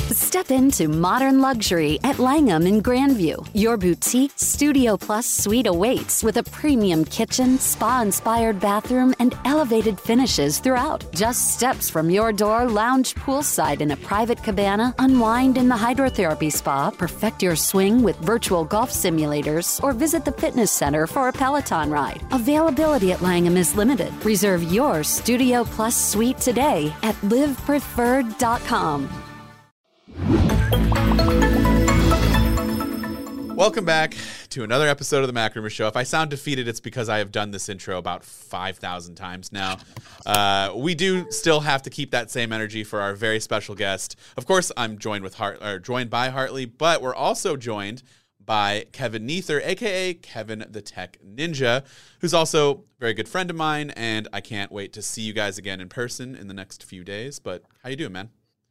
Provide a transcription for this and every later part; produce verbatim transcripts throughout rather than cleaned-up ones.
Step into modern luxury at Langham in Grandview. Your boutique Studio Plus suite awaits with a premium kitchen, spa-inspired bathroom, and elevated finishes throughout. Just steps from your door, lounge poolside in a private cabana, unwind in the hydrotherapy spa, perfect your swing with virtual golf simulators, or visit the fitness center for a Peloton ride. Availability at Langham is limited. Reserve your Studio Plus suite today at live preferred dot com. Welcome back to another episode of the Mac Rumor Show. If I sound defeated, it's because I have done this intro about five thousand times now. Uh, we do still have to keep that same energy for our very special guest. Of course, I'm joined with Hart, or joined by Hartley, but we're also joined by Kevin Neither, a k a. Kevin the Tech Ninja, who's also a very good friend of mine, and I can't wait to see you guys again in person in the next few days. But how you doing, man?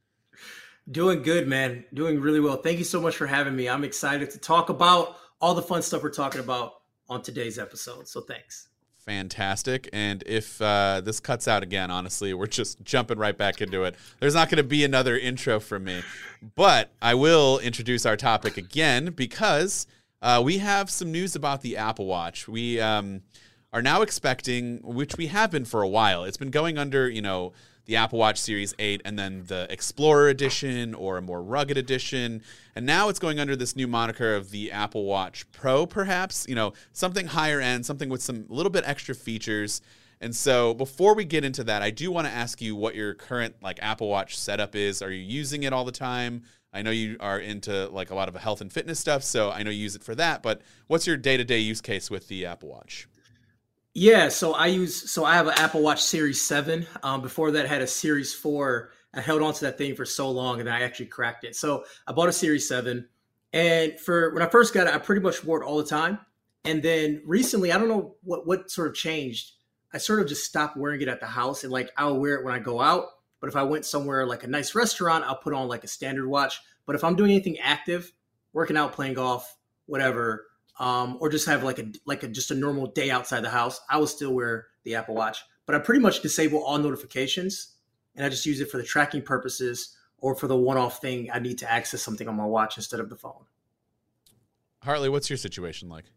Doing good, man. Doing really well. Thank you so much for having me. I'm excited to talk about all the fun stuff we're talking about on today's episode. So thanks. Fantastic. And if uh, this cuts out again, honestly, we're just jumping right back into it. There's not going to be another intro from me. But I will introduce our topic again because uh, we have some news about the Apple Watch. We um, are now expecting, which we have been for a while. It's been going under, you know, the Apple Watch Series eight, and then the Explorer Edition or a more rugged edition. And now it's going under this new moniker of the Apple Watch Pro, perhaps, you know, something higher end, something with some little bit extra features. And so before we get into that, I do want to ask you what your current like Apple Watch setup is. Are you using it all the time? I know you are into like a lot of health and fitness stuff, so I know you use it for that, but what's your day-to-day use case with the Apple Watch? Yeah, so I use so I have an Apple Watch Series seven. Um, before that, I had a Series four. I held on to that thing for so long, and I actually cracked it. So I bought a Series seven, and for when I first got it, I pretty much wore it all the time. And then recently, I don't know what what sort of changed. I sort of just stopped wearing it at the house, and like I'll wear it when I go out. But if I went somewhere like a nice restaurant, I'll put on like a standard watch. But if I'm doing anything active, working out, playing golf, whatever. Um, or just have like a like a just a normal day outside the house, I will still wear the Apple Watch. But I pretty much disable all notifications, and I just use it for the tracking purposes or for the one-off thing I need to access something on my watch instead of the phone. Hartley, what's your situation like?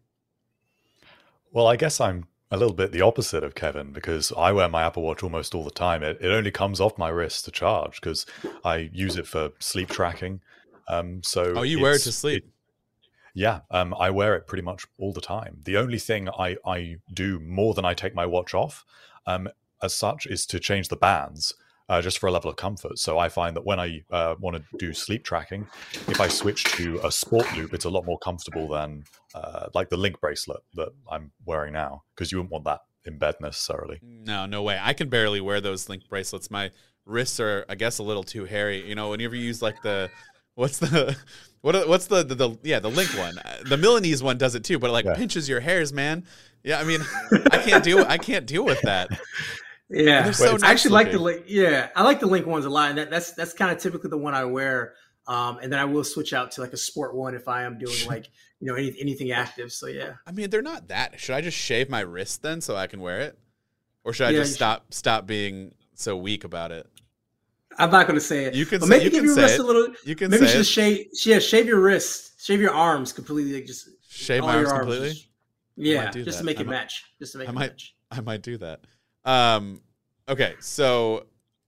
Well, I guess I'm a little bit the opposite of Kevin because I wear my Apple Watch almost all the time. It, it only comes off my wrist to charge because I use it for sleep tracking. Um, so oh, you wear it to sleep? It, Yeah, um, I wear it pretty much all the time. The only thing I, I do more than I take my watch off, um, as such, is to change the bands, uh, just for a level of comfort. So I find that when I uh, want to do sleep tracking, if I switch to a sport loop, it's a lot more comfortable than uh, like the Link bracelet that I'm wearing now, because you wouldn't want that in bed necessarily. No, no way. I can barely wear those Link bracelets. My wrists are, I guess, a little too hairy. You know, whenever you use like the, what's the... What what's the, the the yeah the Link one? The Milanese one does it too, but it like yeah. pinches your hairs, man. Yeah, I mean, I can't deal I can't deal with that. Yeah, they're so nice I actually looking. like the Link. Yeah, I like the Link ones a lot, and that, that's that's kind of typically the one I wear. Um, and then I will switch out to like a sport one if I am doing like you know any, anything active. So yeah, I mean, they're not that. Should I just shave my wrist then so I can wear it, or should I yeah, just stop should. stop being so weak about it? I'm not going to say it. You can but say, maybe you give can your say wrist it. a little. You can maybe say just shave. Yeah, shave your wrists, shave your arms completely. Like just shave my arms, arms completely. Just, yeah, just that. to make I it might, match. Just to make I it might, match. I might do that. Um, okay, so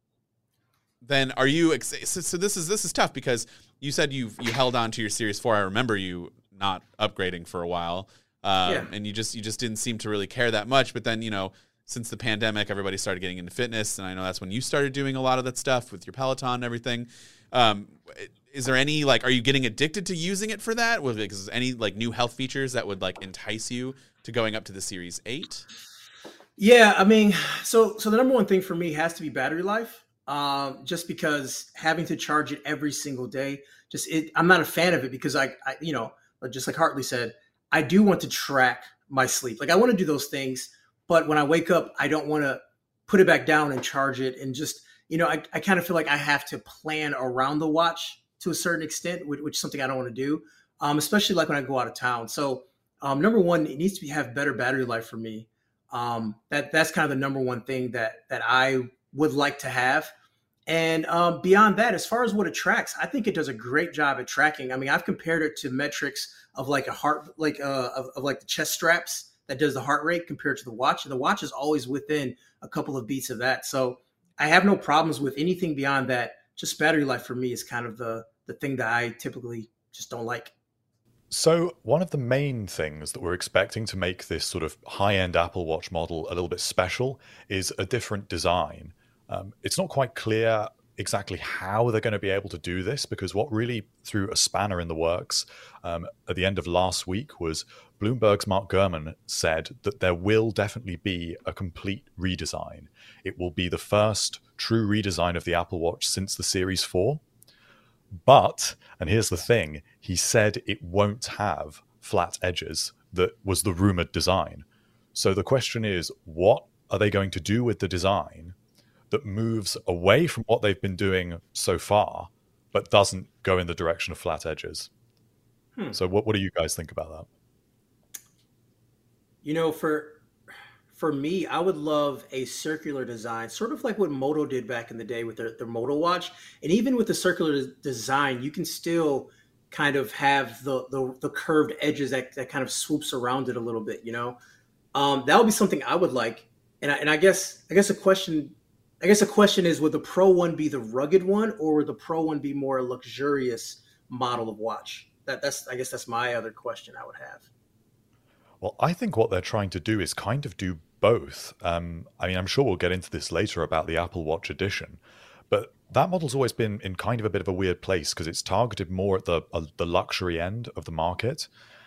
then are you? So, so this is this is tough because you said you you held on to your Series four. I remember you not upgrading for a while, um, yeah. and you just you just didn't seem to really care that much. But then you know. Since the pandemic, everybody started getting into fitness, and I know that's when you started doing a lot of that stuff with your Peloton and everything. Um, is there any, like, are you getting addicted to using it for that? Was there any, like, new health features that would, like, entice you to going up to the Series eight? Yeah, I mean, so so the number one thing for me has to be battery life, um, just because having to charge it every single day, just it, I'm not a fan of it because, I, I, you know, just like Hartley said, I do want to track my sleep. Like, I want to do those things. But when I wake up, I don't want to put it back down and charge it. And just, you know, I, I kind of feel like I have to plan around the watch to a certain extent, which, which is something I don't want to do, um, especially like when I go out of town. So um, number one, it needs to be, have better battery life for me. Um, that That's kind of the number one thing that that I would like to have. And um, beyond that, as far as what it tracks, I think it does a great job at tracking. I mean, I've compared it to metrics of like a heart, like uh, of, of like the chest straps that does the heart rate compared to the watch, and the watch is always within a couple of beats of that. So I have no problems with anything beyond that. Just battery life for me is kind of the the thing that I typically just don't like. So one of the main things that we're expecting to make this sort of high-end Apple Watch model a little bit special is a different design. Um, it's not quite clear exactly how they're going to be able to do this, because what really threw a spanner in the works um, at the end of last week was Bloomberg's Mark Gurman said that there will definitely be a complete redesign. It will be the first true redesign of the Apple Watch since the Series four. But, and here's the thing, he said it won't have flat edges. That was the rumored design. So the question is, what are they going to do with the design that moves away from what they've been doing so far, but doesn't go in the direction of flat edges? Hmm. So what, what do you guys think about that? You know, for for me, I would love a circular design, sort of like what Moto did back in the day with their, their Moto watch. And even with the circular design, you can still kind of have the the, the curved edges that, that kind of swoops around it a little bit, you know? Um, that would be something I would like. And I, and I guess I guess a question I guess the question is, would the Pro one be the rugged one, or would the Pro one be more a luxurious model of watch? That that's I guess that's my other question I would have. Well, I think what they're trying to do is kind of do both. Um, I mean, I'm sure we'll get into this later about the Apple Watch Edition, but that model's always been in kind of a bit of a weird place because it's targeted more at the uh, the luxury end of the market.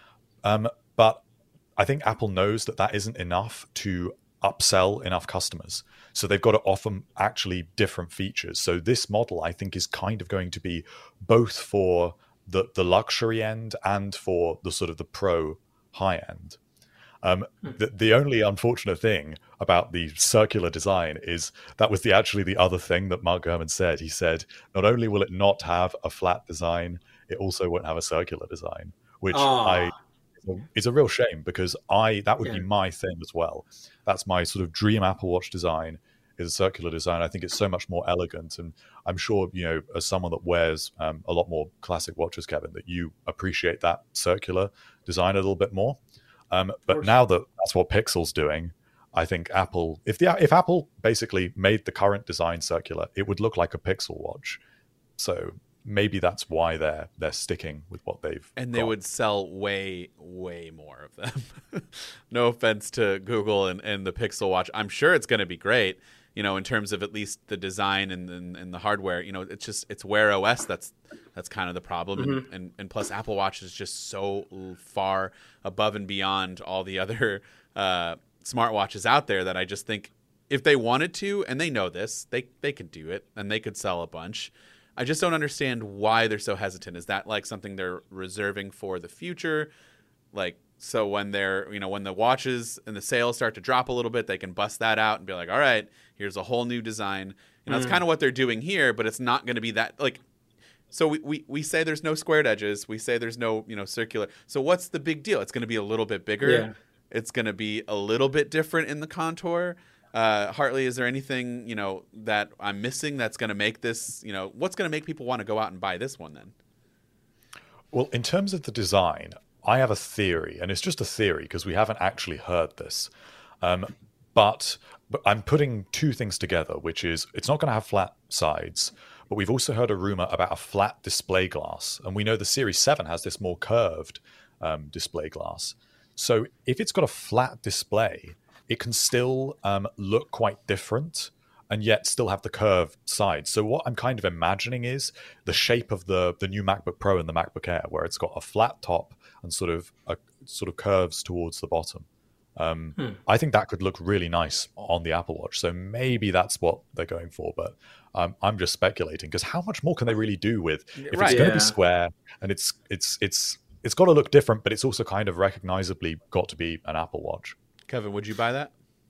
Um, but I think Apple knows that that isn't enough to upsell enough customers. So they've got to offer actually different features. So this model, I think, is kind of going to be both for the, the luxury end and for the sort of the pro high end. Um, the, the only unfortunate thing about the circular design is that was the actually the other thing that Mark Gurman said. He said, not only will it not have a flat design, it also won't have a circular design, which oh. I is a real shame, because I that would yeah. be my thing as well. That's my sort of dream Apple Watch design, is a circular design. I think it's so much more elegant, and I'm sure, you know, as someone that wears um, a lot more classic watches, Kevin, that you appreciate that circular design a little bit more. Um, but now that that's what Pixel's doing, I think Apple, if the if Apple basically made the current design circular, it would look like a Pixel watch. So maybe that's why they're they're sticking with what they've and they got. Would sell way way more of them. No offense to Google and, and the Pixel watch, I'm sure it's going to be great, you know, in terms of at least the design and, and and the hardware. You know, it's just it's Wear O S that's that's kind of the problem. Mm-hmm. and, and and plus Apple Watch is just so far above and beyond all the other uh smartwatches out there that I just think if they wanted to, and they know this, they they could do it and they could sell a bunch. I just don't understand why they're so hesitant. Is that like something they're reserving for the future? Like, so when they're, you know, when the watches and the sales start to drop a little bit, they can bust that out and be like, all right, here's a whole new design. You know, mm. it's kind of what they're doing here, but it's not going to be that, like, so we, we, we say there's no squared edges. We say there's no, you know, circular. So what's the big deal? It's going to be a little bit bigger. Yeah. It's going to be a little bit different in the contour. Uh, Hartley, is there anything, you know, that I'm missing that's going to make this, you know, what's going to make people want to go out and buy this one then? Well, in terms of the design, I have a theory, and it's just a theory because we haven't actually heard this. Um, but, but I'm putting two things together, which is it's not going to have flat sides, but we've also heard a rumor about a flat display glass. And we know the Series seven has this more curved um, display glass. So if it's got a flat display, it can still um, look quite different and yet still have the curved sides. So what I'm kind of imagining is the shape of the the new MacBook Pro and the MacBook Air, where it's got a flat top and sort of a, sort of curves towards the bottom. Um, hmm. I think that could look really nice on the Apple Watch. So maybe that's what they're going for. But um, I'm just speculating, because how much more can they really do with if right, it's going to yeah. be square and it's it's it's it's got to look different, but it's also kind of recognizably got to be an Apple Watch. Kevin, would you buy that?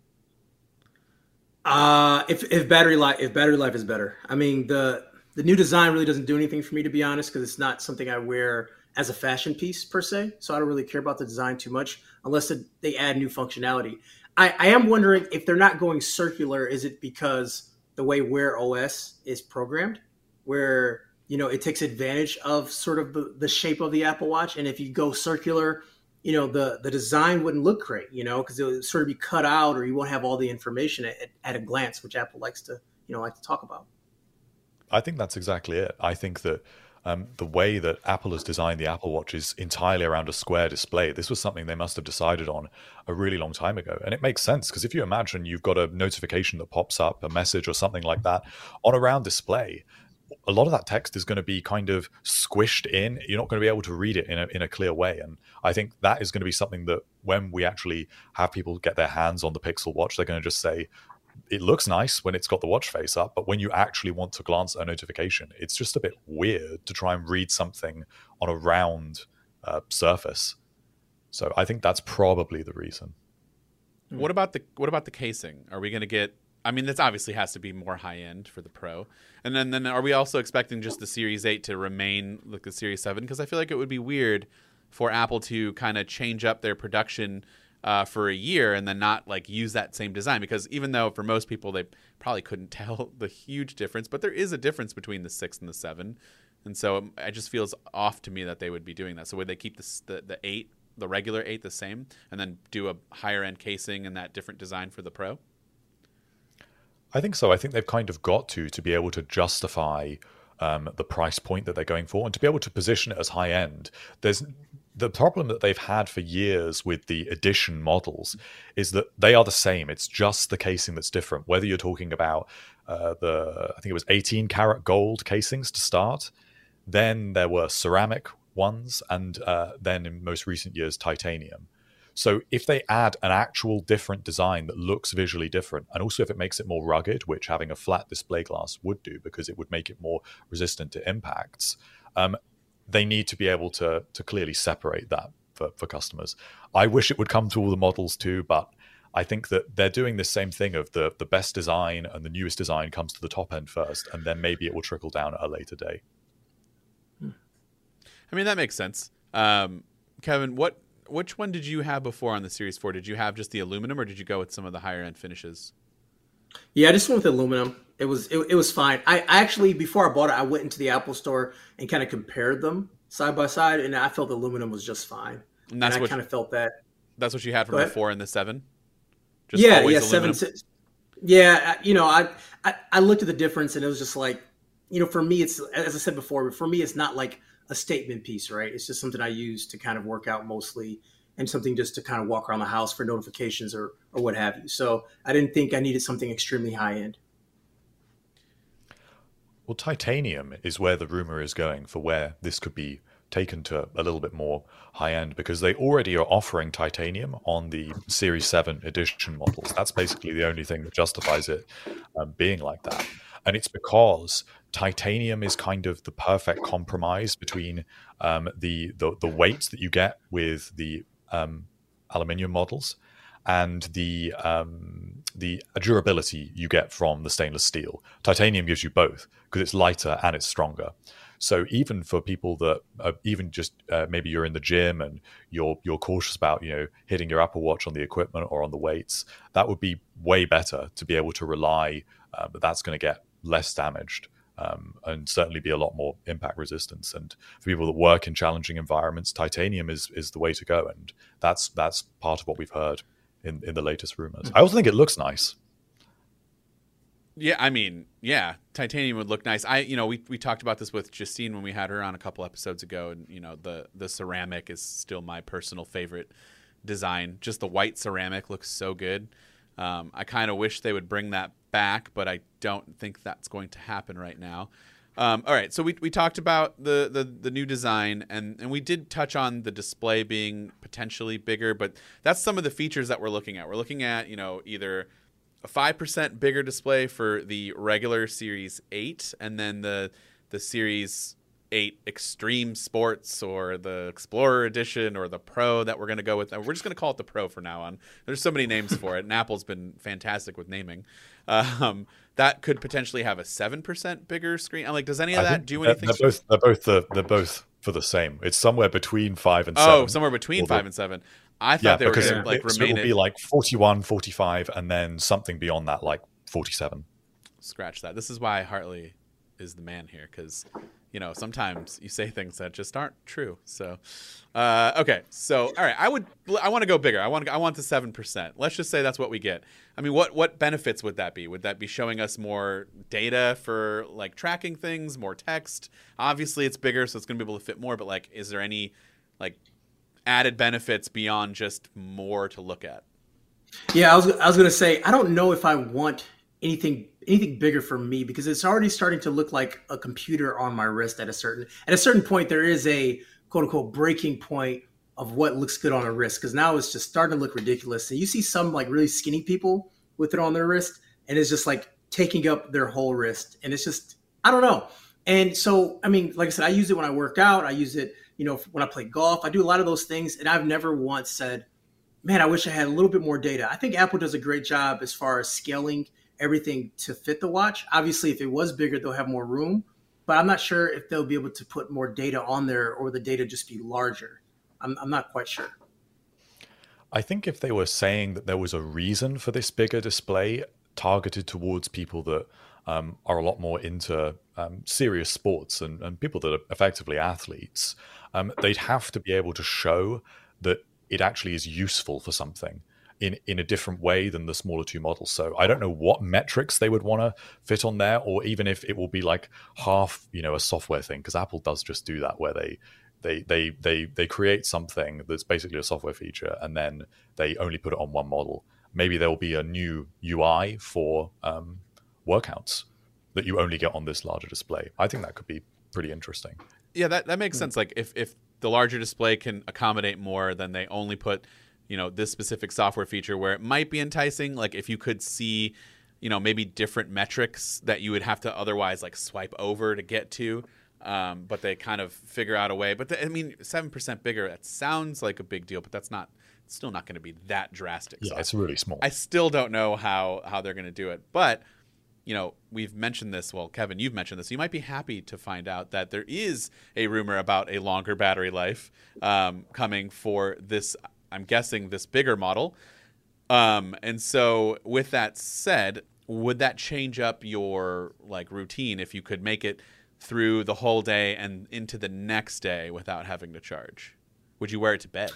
Uh, if if battery life if battery life is better. I mean, the the new design really doesn't do anything for me, to be honest, because it's not something I wear as a fashion piece per se. So I don't really care about the design too much unless it, they add new functionality. I, I am wondering if they're not going circular, is it because the way Wear O S is programmed, where, you know, it takes advantage of sort of the, the shape of the Apple Watch. And if you go circular, you know, the, the design wouldn't look great, you know, because it would sort of be cut out, or you won't have all the information at, at a glance, which Apple likes to, you know, like to talk about. I think that's exactly it. I think that um, the way that Apple has designed the Apple Watch is entirely around a square display. This was something they must have decided on a really long time ago. And it makes sense, because if you imagine you've got a notification that pops up, a message or something like that on a round display, a lot of that text is going to be kind of squished in. You're not going to be able to read it in a, in a clear way. And I think that is going to be something that when we actually have people get their hands on the Pixel Watch, they're going to just say, it looks nice when it's got the watch face up, but when you actually want to glance at a notification, it's just a bit weird to try and read something on a round uh, surface. So I think that's probably the reason. What about the what about the casing? Are we going to get? I mean, this obviously has to be more high end for the Pro, and then then are we also expecting just the Series eight to remain like the Series seven? Because I feel like it would be weird for Apple to kind of change up their production Uh, for a year and then not like use that same design, because even though for most people they probably couldn't tell the huge difference, but there is a difference between the six and the seven, and so um, it just feels off to me that they would be doing that. So would they keep the the, the eight, the regular eight, the same, and then do a higher end casing and that different design for the Pro? I think so. I think they've kind of got to to be able to justify um, the price point that they're going for, and to be able to position it as high end. There's The problem that they've had for years with the edition models is that they are the same. It's just the casing that's different. Whether you're talking about uh, the, I think it was eighteen karat gold casings to start, then there were ceramic ones, and uh, then in most recent years, titanium. So if they add an actual different design that looks visually different, and also if it makes it more rugged, which having a flat display glass would do because it would make it more resistant to impacts, um, they need to be able to to clearly separate that for, for customers. I wish it would come to all the models too, but I think that they're doing the same thing of the, the best design and the newest design comes to the top end first, and then maybe it will trickle down at a later date. I mean, that makes sense. Um, Kevin, what which one did you have before on the Series four? Did you have just the aluminum, or did you go with some of the higher end finishes? Yeah, I just went with aluminum. It was it, it was fine. I, I actually, before I bought it, I went into the Apple store and kind of compared them side by side, and I felt aluminum was just fine. And that's and what I kind of felt that. That's what you had from the four and the seven? Just yeah, yeah, aluminum? seven. Six, yeah, you know, I, I I looked at the difference, and it was just like, you know, for me, it's, as I said before, for me, it's not like a statement piece, right? It's just something I use to kind of work out mostly, and something just to kind of walk around the house for notifications or or what have you. So I didn't think I needed something extremely high end. Well, titanium is where the rumor is going for where this could be taken to a little bit more high end, because they already are offering titanium on the Series seven edition models. That's basically the only thing that justifies it um, being like that. And it's because titanium is kind of the perfect compromise between um, the, the the weights that you get with the um, aluminium models and the um, the durability you get from the stainless steel. Titanium gives you both because it's lighter and it's stronger. So even for people that are even just uh, maybe you're in the gym and you're you're cautious about, you know, hitting your Apple Watch on the equipment or on the weights, that would be way better to be able to rely uh, that that's going to get less damaged um, and certainly be a lot more impact resistance. And for people that work in challenging environments, titanium is is the way to go, and that's that's part of what we've heard in in the latest rumors. I also think it looks nice. Yeah, I mean, yeah, titanium would look nice. I, you know, we we talked about this with Justine when we had her on a couple episodes ago, and you know, the the ceramic is still my personal favorite design. Just the white ceramic looks so good. Um, I kind of wish they would bring that back, but I don't think that's going to happen right now. Um, all right, so we we talked about the, the the new design, and and we did touch on the display being potentially bigger, but that's some of the features that we're looking at. We're looking at, you know, either a five percent bigger display for the regular Series eight, and then the the Series eight Extreme Sports, or the Explorer Edition, or the Pro that we're going to go with. We're just going to call it the Pro for now on. There's so many names for it, and Apple's been fantastic with naming. Um, that could potentially have a seven percent bigger screen. I'm like, does any of I that do they're, anything? They're both, they're both the, they're both for the same. It's somewhere between five and seven. Oh, somewhere between five and seven. I thought yeah, they were going to like it, remain so it will be like forty-one, forty-five, and then something beyond that, like forty-seven. scratch that. This is why Hartley is the man here, because you know sometimes you say things that just aren't true. So, uh, okay, so all right, I would I want to go bigger. I want I want the seven percent. Let's just say that's what we get. I mean, what what benefits would that be? Would that be showing us more data for like tracking things, more text? Obviously, it's bigger, so it's going to be able to fit more. But like, is there any like added benefits beyond just more to look at? Yeah, I was I was going to say I don't know if I want anything anything bigger for me, because it's already starting to look like a computer on my wrist at a certain at a certain point. There is a quote unquote breaking point of what looks good on a wrist, because now it's just starting to look ridiculous. And you see some like really skinny people with it on their wrist, and it's just like taking up their whole wrist, and it's just I don't know. And so I mean, like I said, I use it when I work out. I use it, you know, when I play golf. I do a lot of those things, and I've never once said, man, I wish I had a little bit more data. I think Apple does a great job as far as scaling everything to fit the watch. Obviously, if it was bigger, they'll have more room, but I'm not sure if they'll be able to put more data on there, or the data just be larger. I'm, I'm not quite sure. I think if they were saying that there was a reason for this bigger display targeted towards people that um, are a lot more into um, serious sports and, and people that are effectively athletes, um, they'd have to be able to show that it actually is useful for something in, in a different way than the smaller two models. So I don't know what metrics they would want to fit on there, or even if it will be like half, you know, a software thing, because Apple does just do that, where they they they they they create something that's basically a software feature, and then they only put it on one model. Maybe there will be a new U I for um, workouts that you only get on this larger display. I think that could be pretty interesting. Yeah, that, that makes sense. Like if, if the larger display can accommodate more, then they only put, you know, this specific software feature, where it might be enticing. Like if you could see, you know, maybe different metrics that you would have to otherwise like swipe over to get to. Um, but they kind of figure out a way. But the, I mean, seven percent bigger, that sounds like a big deal, but that's not, it's still not going to be that drastic. Yeah, so it's really small. I still don't know how, how they're going to do it. But, you know, we've mentioned this. Well, Kevin, you've mentioned this. You might be happy to find out that there is a rumor about a longer battery life um, coming for this, I'm guessing, this bigger model. Um, and so with that said, would that change up your like routine if you could make it through the whole day and into the next day without having to charge? Would you wear it to bed?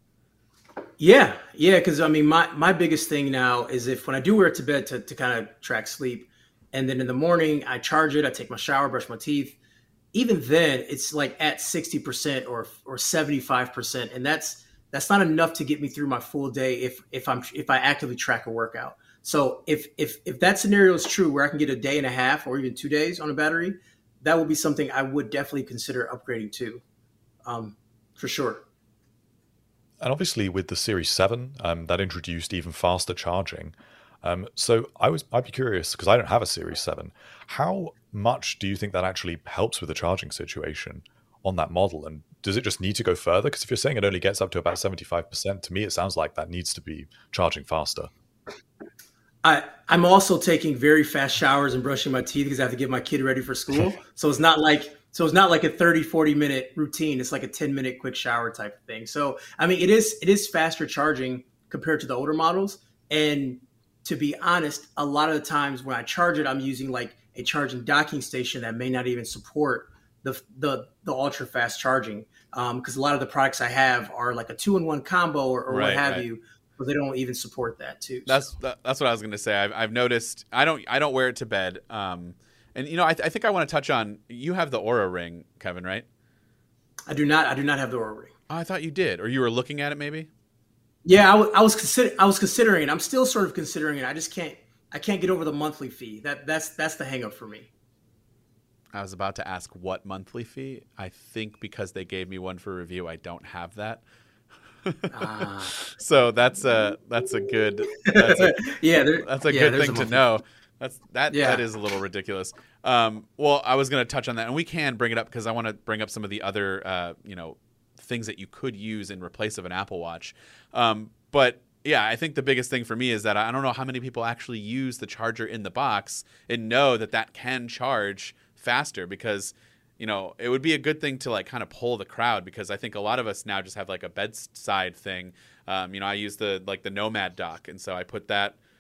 Yeah, yeah, because I mean, my my biggest thing now is if when I do wear it to bed to, to kind of track sleep, and then in the morning I charge it, I take my shower, brush my teeth. Even then, it's like at sixty percent or or seventy-five percent, and that's that's not enough to get me through my full day if if I'm if I actively track a workout. So if if if that scenario is true, where I can get a day and a half or even two days on a battery, that would be something I would definitely consider upgrading to, um, for sure. And obviously with the Series seven, um, that introduced even faster charging. Um, so I was, I'd be curious, because I don't have a Series seven, how much do you think that actually helps with the charging situation on that model? And does it just need to go further? Because if you're saying it only gets up to about seventy-five percent, to me it sounds like that needs to be charging faster. I, I'm also taking very fast showers and brushing my teeth because I have to get my kid ready for school. So it's not like so it's not like a thirty, forty minute routine. It's like a ten minute quick shower type of thing. So I mean, it is it is faster charging compared to the older models. And to be honest, a lot of the times when I charge it, I'm using like a charging docking station that may not even support the the, the ultra fast charging, because um, a lot of the products I have are like a two in one combo or, or right, what have right. you. But they don't even support that too. That's so. that, that's what I was going to say. I've, I've noticed. I don't I don't wear it to bed. Um, and you know, I, th- I think I want to touch on. You have the Oura Ring, Kevin, right? I do not. I do not have the Oura Ring. Oh, I thought you did, or you were looking at it, maybe. Yeah, I, w- I was consider- I was considering it. I'm still sort of considering it. I just can't. I can't get over the monthly fee. That that's that's the hang up for me. I was about to ask what monthly fee. I think because they gave me one for review, I don't have that. ah. So that's a that's a good that's a, yeah there, that's a yeah, good thing a to know. That's that yeah. that is a little ridiculous. Um, well, I was going to touch on that, and we can bring it up because I want to bring up some of the other uh, you know things that you could use in replace of an Apple Watch. Um, but yeah, I think the biggest thing for me is that I don't know how many people actually use the charger in the box and know that that can charge faster, because you know, it would be a good thing to like kind of pull the crowd, because I think a lot of us now just have like a bedside thing. Um, you know, I use the like the Nomad dock, and so I put that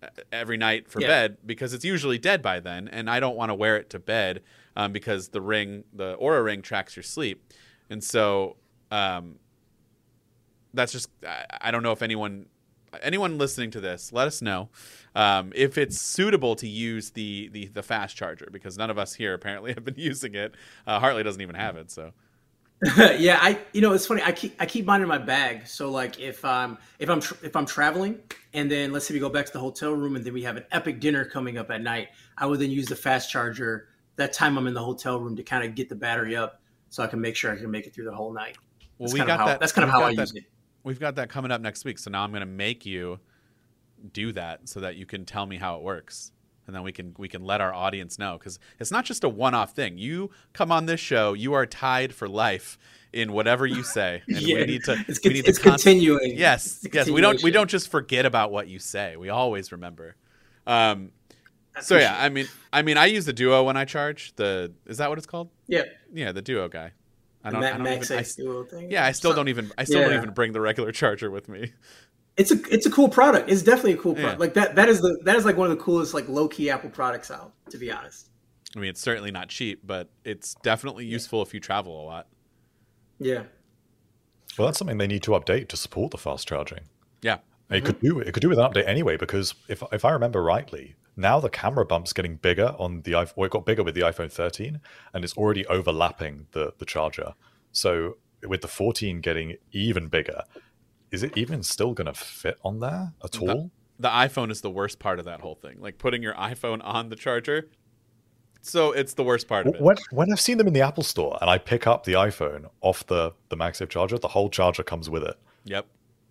every night for Yeah. bed because it's usually dead by then, and I don't want to wear it to bed um, because the ring, the Oura Ring, tracks your sleep, and so um, that's just I, I don't know if anyone anyone listening to this, let us know um, if it's suitable to use the, the the fast charger, because none of us here apparently have been using it. Uh, Hartley doesn't even have it, so. Yeah, I you know it's funny. I keep I keep mine in my bag. So like if um if I'm tr- if I'm traveling and then let's say we go back to the hotel room and then we have an epic dinner coming up at night, I would then use the fast charger that time I'm in the hotel room to kind of get the battery up so I can make sure I can make it through the whole night. Well, That's we kind of got how, that. That's kind of we've how got I that- use it. We've got that coming up next week, so now I'm going to make you do that so that you can tell me how it works, and then we can we can let our audience know, because it's not just a one-off thing. You come on this show, you are tied for life in whatever you say, and Yeah, we need to. It's, we con- need it's to const- continuing. Yes, It's a yes. We don't we continuation. don't just forget about what you say. We always remember. Um, I so yeah, appreciate I mean, I mean, I use the Duo when I charge. The is that what it's called? it. Yeah, Yeah, the Duo guy. I the don't. Ma- I don't even, I, MagSafe Duo thing. yeah, I still So- don't even. I still don't yeah. even bring the regular charger with me. It's a it's a cool product. It's definitely a cool Yeah. product. Like that that is the that is like one of the coolest like low key Apple products out. To be honest. I mean, it's certainly not cheap, but it's definitely useful if you travel a lot. Yeah. Well, that's something they need to update to support the fast charging. Yeah. It could do it could do with an update anyway, because if if I remember rightly, now the camera bump's getting bigger on the iPhone. Well, it got bigger with the iPhone thirteen, and it's already overlapping the the charger. So with the fourteen getting even bigger, is it even still going to fit on there at all? The iPhone is the worst part of that whole thing. Like putting your iPhone on the charger. So it's the worst part of it. When, when I've seen them in the Apple Store and I pick up the iPhone off the, the MagSafe charger, the whole charger comes with it. Yep.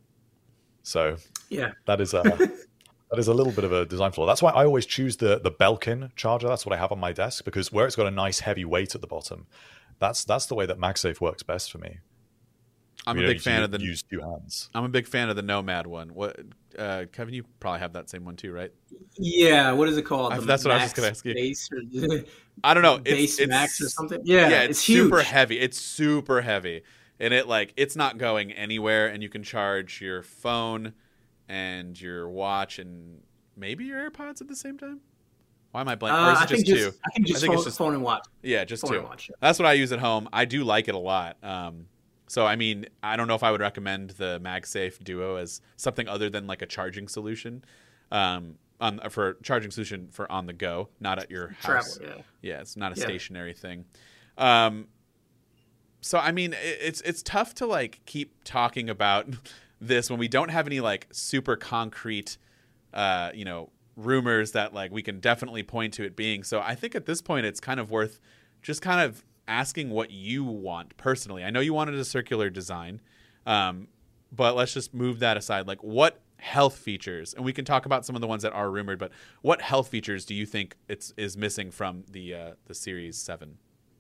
So Yeah. that is a that is a little bit of a design flaw. That's why I always choose the the Belkin charger. That's what I have on my desk, because where it's got a nice heavy weight at the bottom, that's that's the way that MagSafe works best for me. I'm You a don't big need to fan of the use two hands. I'm a big fan of the Nomad one. What uh, Kevin, you probably have that same one too, right? Yeah. What is it called? I- The that's what I was just Max gonna ask you. Base or I don't know. Base It's, Max or it's something. Yeah. yeah, it's, it's, huge. super heavy. It's super heavy, and it like it's not going anywhere. And you can charge your phone and your watch and maybe your AirPods at the same time. Why am I blank? Uh, or is I it just think two? just I think just I think phone, it's just- phone and watch. Yeah, just Phone two. and watch. Yeah. That's what I use at home. I do like it a lot. Um, so I mean, I don't know if I would recommend the MagSafe Duo as something other than like a charging solution, um, on for charging solution for on the go, not at your house. Travel. Yeah. Yeah, it's not a Yeah. stationary thing. Um, so I mean, it, it's it's tough to like keep talking about this when we don't have any like super concrete, uh, you know, rumors that like we can definitely point to it being. So I think at this point it's kind of worth just kind of asking what you want personally. I know you wanted a circular design, um, but let's just move that aside. Like, what health features, and we can talk about some of the ones that are rumored, but what health features do you think it's is missing from the uh, the Series seven?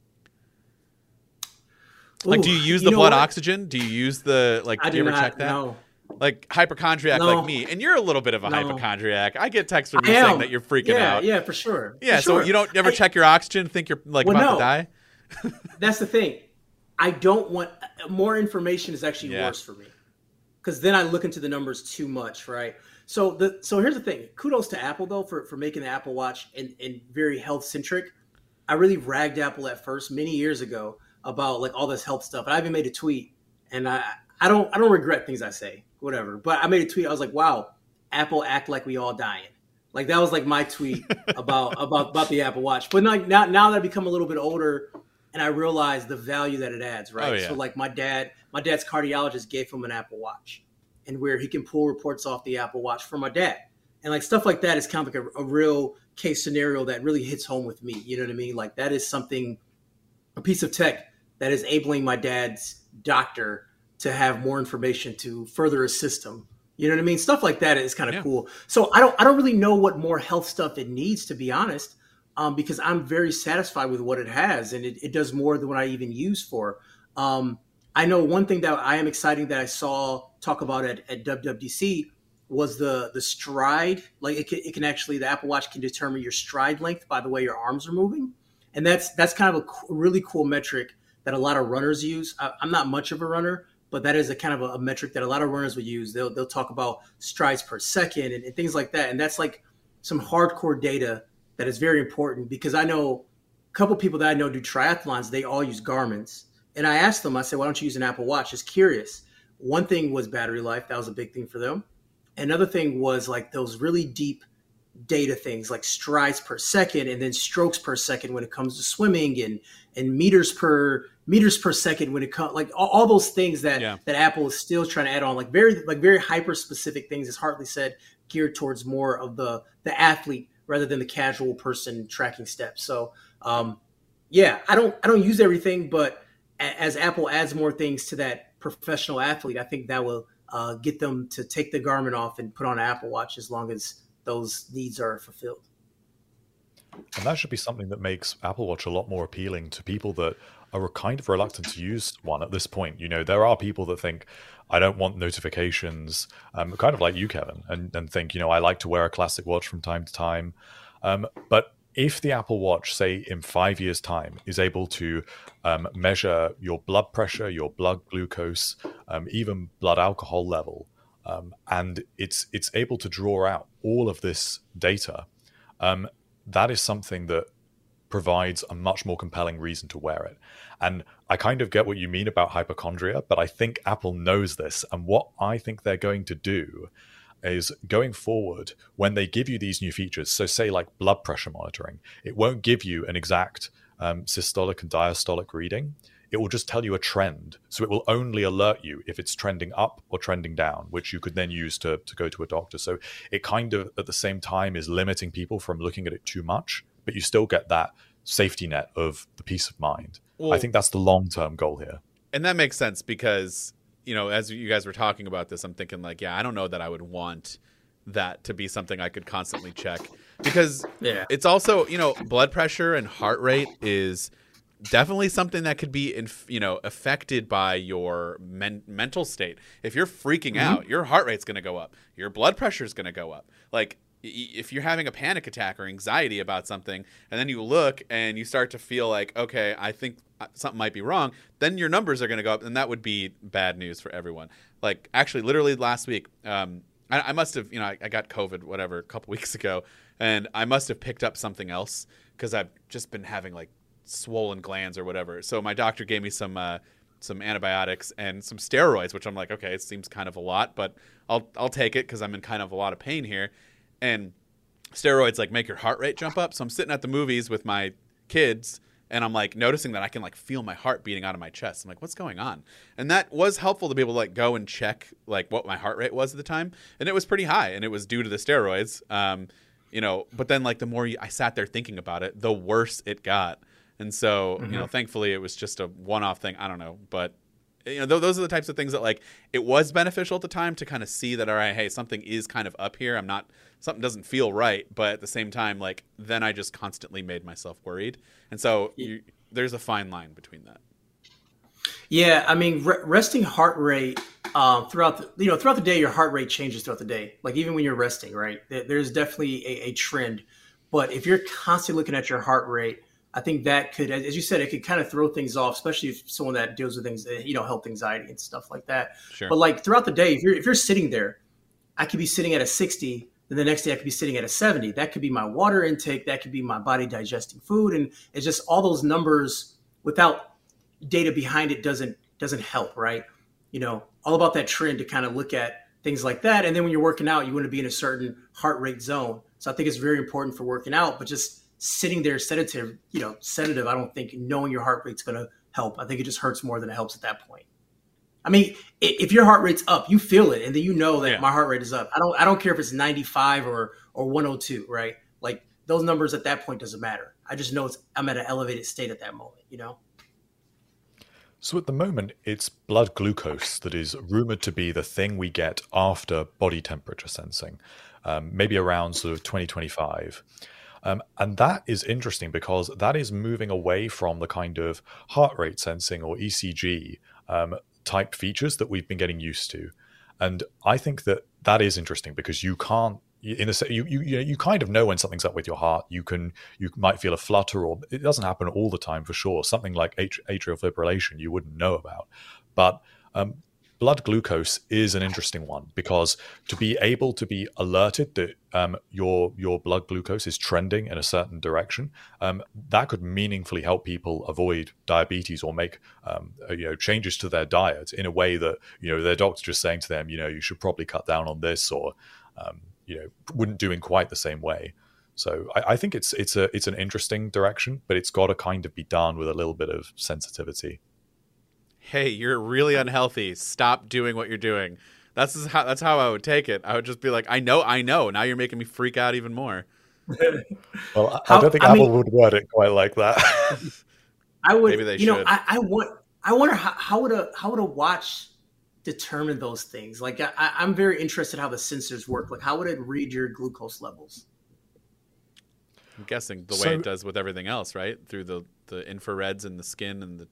Like, Ooh, do you use you the know blood what? oxygen? Do you use the like? I do you do ever not check that? know. Like hypochondriac, No. like me, and you're a little bit of a No. hypochondriac. I get texts from I you saying am. that you're freaking yeah, out. Yeah, for sure. Yeah, For so sure. you don't ever I- check your oxygen, think you're like Well, about no. to die. That's the thing. I don't want more information is actually Yeah. worse for me, because then I look into the numbers too much, right? So the so here's the thing. Kudos to Apple though for, for making the Apple Watch and, and very health centric. I really ragged Apple at first many years ago about like all this health stuff, and I even made a tweet. And I I don't I don't regret things I say, whatever. But I made a tweet. I was like, wow, Apple act like we all dying. Like that was like my tweet about about about the Apple Watch. But like now now that I become a little bit older, and I realize the value that it adds, right? Oh, yeah. So like my dad, my dad's cardiologist gave him an Apple Watch, and where he can pull reports off the Apple Watch for my dad, and like stuff like that is kind of like a, a real case scenario that really hits home with me. You know what I mean? Like that is something, a piece of tech that is enabling my dad's doctor to have more information to further assist him. You know what I mean? Stuff like that is kind of Yeah. cool. So I don't I don't really know what more health stuff it needs, to be honest. Um, because I'm very satisfied with what it has, and it, it does more than what I even use for. Um, I know one thing that I am exciting that I saw talk about at, at W W D C was the the stride. Like it can, it can actually, the Apple Watch can determine your stride length by the way your arms are moving, and that's that's kind of a co- really cool metric that a lot of runners use. I, I'm not much of a runner, but that is a kind of a, a metric that a lot of runners would use. They'll they'll talk about strides per second and, and things like that. And that's like some hardcore data that is very important, because I know a couple people that I know do triathlons, they all use Garmin's. And I asked them, I said, why don't you use an Apple Watch? Just curious. One thing was battery life. That was a big thing for them. Another thing was like those really deep data things like strides per second and then strokes per second when it comes to swimming, and and meters per meters per second when it comes, like all, all those things that yeah. that Apple is still trying to add on, like very like very hyper specific things, as Hartley said, geared towards more of the the athlete rather than the casual person tracking steps. So um yeah, I don't I don't use everything, but a, as Apple adds more things to that professional athlete, I think that will uh, get them to take the Garmin off and put on an Apple Watch as long as those needs are fulfilled. And that should be something that makes Apple Watch a lot more appealing to people that are kind of reluctant to use one at this point. You know, there are people that think, I don't want notifications, um, kind of like you, Kevin, and, and think, you know, I like to wear a classic watch from time to time. Um, but if the Apple Watch, say in five years' time, is able to um, measure your blood pressure, your blood glucose, um, even blood alcohol level, um, and it's it's able to draw out all of this data, um, that is something that provides a much more compelling reason to wear it. And I kind of get what you mean about hypochondria, but I think Apple knows this. And what I think they're going to do is, going forward, when they give you these new features, so say like blood pressure monitoring, it won't give you an exact um, systolic and diastolic reading. It will just tell you a trend. So it will only alert you if it's trending up or trending down, which you could then use to, to go to a doctor. So it kind of, at the same time, is limiting people from looking at it too much, but you still get that safety net of the peace of mind. Well, I think that's the long-term goal here. And that makes sense because, you know, as you guys were talking about this, I'm thinking like, yeah, I don't know that I would want that to be something I could constantly check, because yeah. it's also, you know, blood pressure and heart rate is definitely something that could be, in, you know, affected by your men- mental state. If you're freaking mm-hmm. out, your heart rate's going to go up. Your blood pressure is going to go up. Like, if you're having a panic attack or anxiety about something, and then you look and you start to feel like, okay, I think something might be wrong, then your numbers are going to go up, and that would be bad news for everyone. Like, actually, literally last week, um, I, I must have, you know, I, I got COVID, whatever, a couple weeks ago, and I must have picked up something else because I've just been having, like, swollen glands or whatever. So my doctor gave me some uh, some antibiotics and some steroids, which I'm like, okay, it seems kind of a lot, but I'll I'll take it because I'm in kind of a lot of pain here. And steroids like make your heart rate jump up. So I'm sitting at the movies with my kids, and I'm like noticing that I can like feel my heart beating out of my chest. I'm like, what's going on? And that was helpful to be able to like go and check like what my heart rate was at the time, and it was pretty high, and it was due to the steroids. Um, you know, but then like the more I sat there thinking about it, the worse it got. And so, mm-hmm. you know, thankfully it was just a one-off thing. I don't know, but you know, th- those are the types of things that like it was beneficial at the time to kind of see that, all right, hey, something is kind of up here. I'm not, something doesn't feel right, but at the same time, like then I just constantly made myself worried. And so you, there's a fine line between that. Yeah, I mean, re- resting heart rate um, throughout the, you know, throughout the day, your heart rate changes throughout the day. Like even when you're resting, right? There's definitely a, a trend. But if you're constantly looking at your heart rate, I think that could, as you said, it could kind of throw things off, especially if someone that deals with things, you know, health anxiety and stuff like that. Sure. But like throughout the day, if you're if you're sitting there, I could be sitting at a sixty, then the next day I could be sitting at a seventy. That could be my water intake. That could be my body digesting food, and it's just all those numbers without data behind it doesn't doesn't help, right? You know, all about that trend to kind of look at things like that. And then when you're working out, you want to be in a certain heart rate zone. So I think it's very important for working out, but just sitting there sedative, you know, sedative, I don't think knowing your heart rate's going to help. I think it just hurts more than it helps at that point. I mean, if your heart rate's up, you feel it, and then you know that yeah. my heart rate is up. I don't I don't care if it's ninety-five or or one oh two, right? Like those numbers at that point doesn't matter. I just know it's I'm at an elevated state at that moment, you know? So at the moment, it's blood glucose that is rumored to be the thing we get after body temperature sensing, um, maybe around sort of twenty twenty-five. Um, and that is interesting because that is moving away from the kind of heart rate sensing or E C G um, type features that we've been getting used to. And I think that that is interesting because you can't, in a, you, you, you kind of know when something's up with your heart. You can, you might feel a flutter, or it doesn't happen all the time for sure. Something like atrial fibrillation you wouldn't know about. But um, blood glucose is an interesting one, because to be able to be alerted that um, your your blood glucose is trending in a certain direction, um, that could meaningfully help people avoid diabetes or make um, you know changes to their diet in a way that you know their doctor just saying to them, you know, you should probably cut down on this, or um, you know wouldn't do in quite the same way. So I, I think it's it's a it's an interesting direction, but it's got to kind of be done with a little bit of sensitivity. Hey, you're really unhealthy. Stop doing what you're doing. That's how that's how I would take it. I would just be like, I know, I know. Now you're making me freak out even more. Well, I, How, I don't think I Apple mean, would word it quite like that. I would, Maybe they you know, should. I, I want, I wonder how, how would a how would a watch determine those things? Like, I, I'm very interested how the sensors work. Like, how would it read your glucose levels? I'm guessing the way So- it does with everything else, right? Through the, the infrareds in the skin and the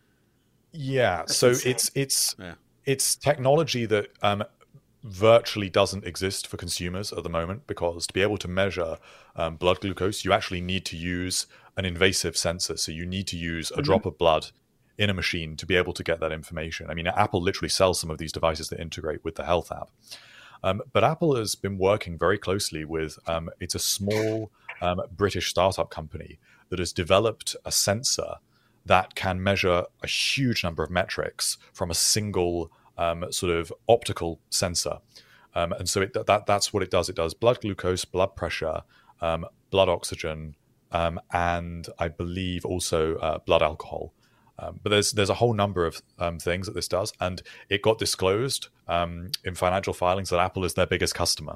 Yeah, That's so insane. it's it's Yeah. it's technology that um, virtually doesn't exist for consumers at the moment, because to be able to measure um, blood glucose, you actually need to use an invasive sensor. So you need to use a Mhm. drop of blood in a machine to be able to get that information. I mean, Apple literally sells some of these devices that integrate with the Health app. Um, but Apple has been working very closely with, um, it's a small um, British startup company that has developed a sensor that can measure a huge number of metrics from a single um, sort of optical sensor. Um, and so it, that that's what it does. It does blood glucose, blood pressure, um, blood oxygen, um, and I believe also uh, blood alcohol. Um, but there's there's a whole number of um, things that this does, and it got disclosed um, in financial filings that Apple is their biggest customer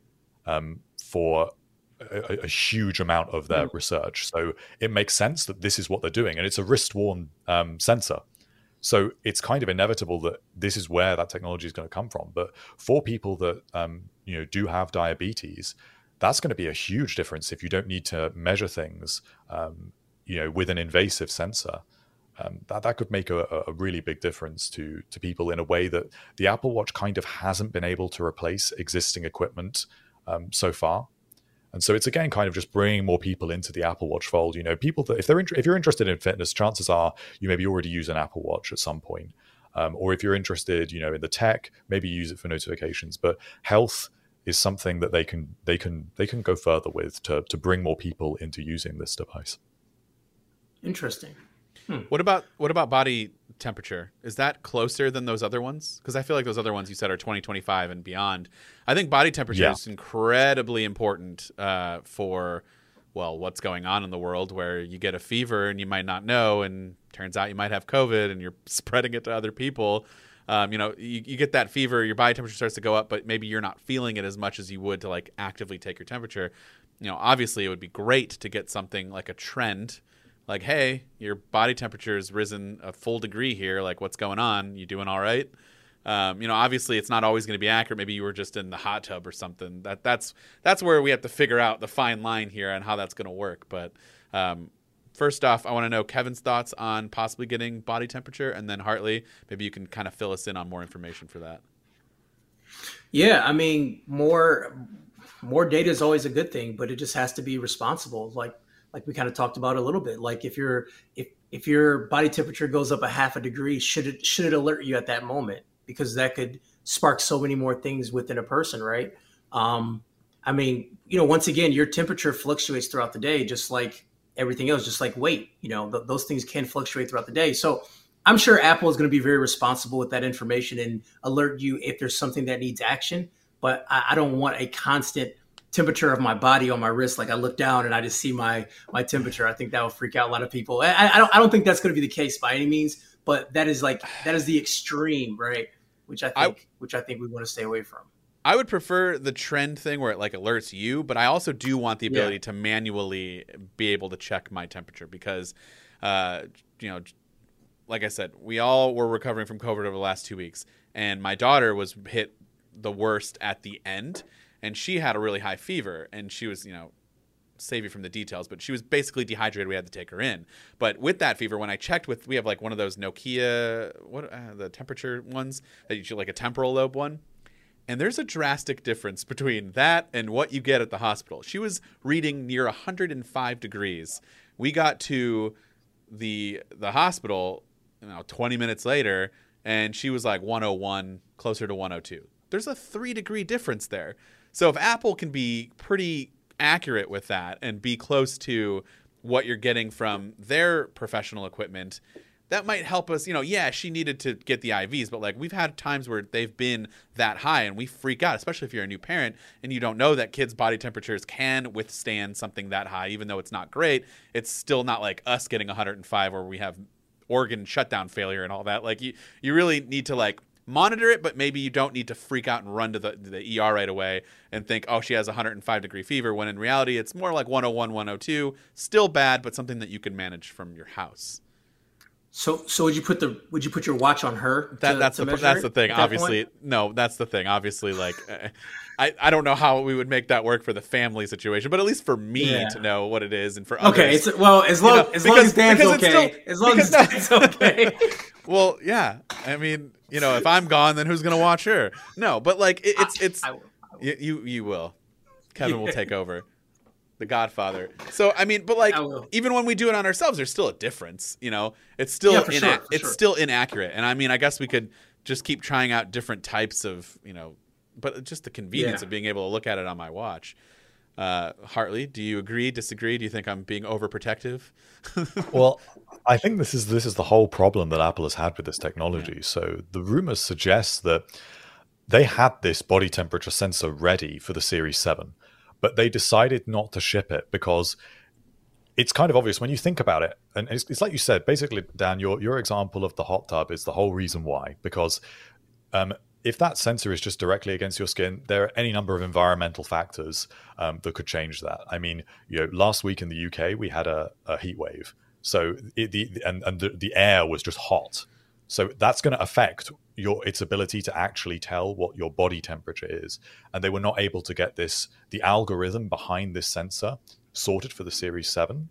um, for a, a huge amount of their Mm. research. So it makes sense that this is what they're doing, and it's a wrist-worn um, sensor. So it's kind of inevitable that this is where that technology is going to come from. But for people that um, you know do have diabetes, that's going to be a huge difference if you don't need to measure things, um, you know, with an invasive sensor. Um, that that could make a, a really big difference to to people in a way that the Apple Watch kind of hasn't been able to replace existing equipment um, so far. And so it's again kind of just bringing more people into the Apple Watch fold. You know, people that if they're inter- if you're interested in fitness, chances are you maybe already use an Apple Watch at some point, um, or if you're interested, you know, in the tech, maybe use it for notifications. But health is something that they can they can they can go further with to to bring more people into using this device. Interesting. What about what about body temperature? Is that closer than those other ones? Because I feel like those other ones you said are twenty twenty-five and beyond. I think body temperature Yeah. is incredibly important uh, for, well, what's going on in the world, where you get a fever and you might not know, and turns out you might have COVID and you're spreading it to other people. Um, you know, you, you get that fever, your body temperature starts to go up, but maybe you're not feeling it as much as you would to like actively take your temperature. You know, obviously it would be great to get something like a trend. Like, hey, your body temperature has risen a full degree here. Like, what's going on? You doing all right? Um, you know, obviously, it's not always going to be accurate. Maybe you were just in the hot tub or something. That that's that's where we have to figure out the fine line here and how that's going to work. But um, first off, I want to know Kevin's thoughts on possibly getting body temperature, and then Hartley, maybe you can kind of fill us in on more information for that. Yeah, I mean, more more data is always a good thing, but it just has to be responsible. Like like we kind of talked about a little bit. Like if your if if your body temperature goes up a half a degree, should it should it alert you at that moment? Because that could spark so many more things within a person, right? Um, I mean, you know, once again, your temperature fluctuates throughout the day, just like everything else, just like weight. You know, th- those things can fluctuate throughout the day. So I'm sure Apple is going to be very responsible with that information and alert you if there's something that needs action. But I, I don't want a constant temperature of my body on my wrist. Like I look down and I just see my my temperature. I think that will freak out a lot of people. I, I don't I don't think that's going to be the case by any means. But that is like that is the extreme, right? Which I think I, which I think we want to stay away from. I would prefer the trend thing where it like alerts you, but I also do want the ability yeah. to manually be able to check my temperature because, uh, you know, like I said, we all were recovering from COVID over the last two weeks, and my daughter was hit the worst at the end, and she had a really high fever, and she was, you know, save you from the details, but she was basically dehydrated. We had to take her in. But with that fever, when I checked with, we have like one of those Nokia, what uh, the temperature ones that you should like a temporal lobe one. And there's a drastic difference between that and what you get at the hospital. She was reading near one hundred five degrees. We got to the the hospital, you know, twenty minutes later, and she was like one oh one, closer to one oh two. There's a three degree difference there. So if Apple can be pretty accurate with that and be close to what you're getting from their professional equipment, that might help us. You know, yeah, she needed to get the I Vs, but like we've had times where they've been that high and we freak out, especially if you're a new parent and you don't know that kids' body temperatures can withstand something that high. Even though it's not great, it's still not like us getting one hundred five where we have organ shutdown failure and all that. Like you, you really need to like monitor it, but maybe you don't need to freak out and run to the, the E R right away and think, oh, she has one hundred five degree fever, when in reality it's more like one oh one, one oh two. Still bad, but something that you can manage from your house. So, so would you put the would you put your watch on her? That, to, that's to the that's the thing. Obviously, point? no, that's the thing. Obviously, like I, I don't know how we would make that work for the family situation, but at least for me yeah. to know what it is and for others. Okay, it's, well, as long, you know, as, long as Dan's okay, still, as long because, as Dan's okay. Well, yeah. I mean, you know, if I'm gone, then who's gonna watch her? No, but like it, it's it's I, I will, I will. You, you you will. Kevin will take over. The Godfather. So I mean, but like even when we do it on ourselves, there's still a difference. You know, it's still yeah, ina- sure, it's sure. still inaccurate. And I mean, I guess we could just keep trying out different types of, you know, but just the convenience yeah. of being able to look at it on my watch. Uh, Hartley, do you agree? Disagree? Do you think I'm being overprotective? Well, I think this is this is the whole problem that Apple has had with this technology. Yeah. So the rumors suggest that they had this body temperature sensor ready for the Series seven. But they decided not to ship it because it's kind of obvious when you think about it. And it's, it's like you said, basically, Dan, your your example of the hot tub is the whole reason why. Because um, if that sensor is just directly against your skin, there are any number of environmental factors um, that could change that. I mean, you know, last week in the U K, we had a, a heat wave. So it, the and, and the, the air was just hot. So that's going to affect your its ability to actually tell what your body temperature is. And they were not able to get this, the algorithm behind this sensor sorted for the Series seven.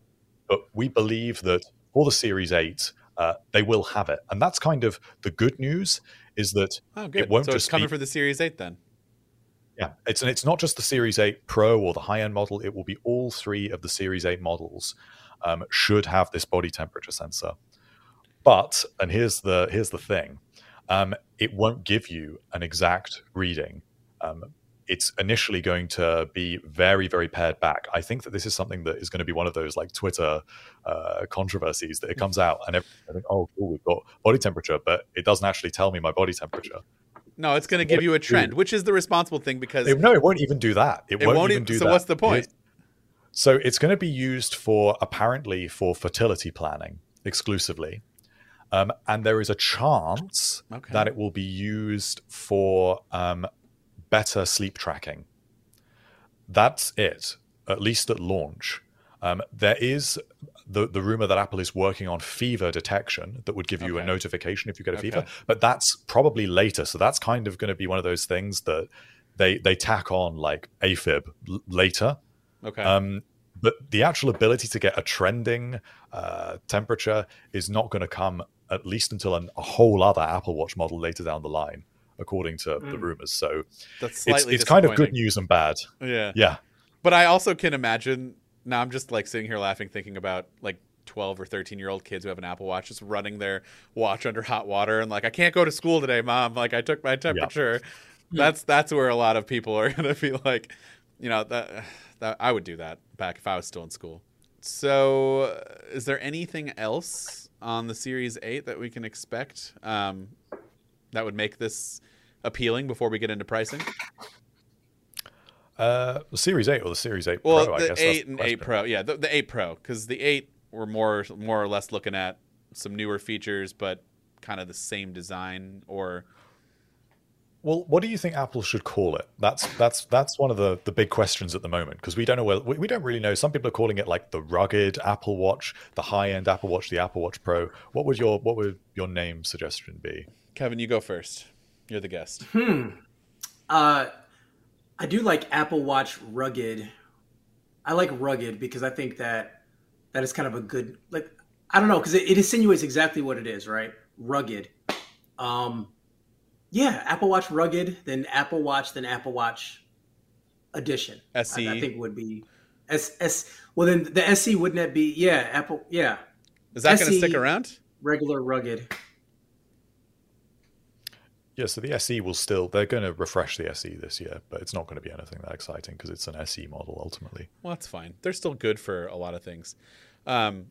But we believe that for the Series eight, uh, they will have it. And that's kind of the good news, is that oh, good. it won't so just it's coming be, for the Series eight then. Yeah, it's and it's not just the Series eight Pro or the high-end model. It will be all three of the Series eight models um, should have this body temperature sensor. But, and here's the here's the thing, um, it won't give you an exact reading. Um, it's initially going to be very, very pared back. I think that this is something that is going to be one of those like Twitter uh, controversies that it comes out and everyone think, oh, cool, we've got body temperature, but it doesn't actually tell me my body temperature. No, it's going to give you a trend, which is the responsible thing because... It, no, it won't even do that. It, it won't, won't even e- do so that. So what's the point? So it's going to be used for, apparently, for fertility planning exclusively. Um, and there is a chance okay. that it will be used for um, better sleep tracking. That's it, at least at launch. Um, there is the, the rumor that Apple is working on fever detection that would give you okay. a notification if you get a okay. fever, but that's probably later. So that's kind of going to be one of those things that they they tack on like AFib l- later. Okay. Um, but the actual ability to get a trending uh, temperature is not going to come at least until an, a whole other Apple Watch model later down the line, according to mm. the rumors. So That's it's, it's kind of good news and bad. Yeah. Yeah. But I also can imagine, now I'm just like sitting here laughing, thinking about like twelve or thirteen year old kids who have an Apple Watch just running their watch under hot water and like, I can't go to school today, Mom. Like I took my temperature. Yeah. That's, that's where a lot of people are going to be like, you know, that, that I would do that back if I was still in school. So uh, is there anything else on the Series eight that we can expect um, that would make this appealing before we get into pricing? Uh, the Series eight or the Series eight well, Pro, I the guess. eight and eight Pro. Yeah, the, the eight Pro, because the eight we're more more or less looking at some newer features, but kind of the same design. Or well, what do you think Apple should call it? That's that's that's one of the, the big questions at the moment, because we don't know whether we, we don't really know. Some people are calling it like the rugged Apple Watch, the high end Apple Watch, the Apple Watch Pro. What would your what would your name suggestion be? Kevin, you go first. You're the guest. Hmm. Uh, I do like Apple Watch Rugged. I like rugged because I think that that is kind of a good, like, I don't know, because it, it insinuates exactly what it is, right? Rugged. Um, yeah, Apple Watch Rugged, then Apple Watch, then Apple Watch Edition. S E. I, I think would be S S. Well, then the S E wouldn't that be? Yeah, Apple. Yeah. Is that going to stick around? Regular rugged. Yeah, so the S E will still, they're going to refresh the S E this year, but it's not going to be anything that exciting because it's an S E model ultimately. Well, that's fine. They're still good for a lot of things. Um,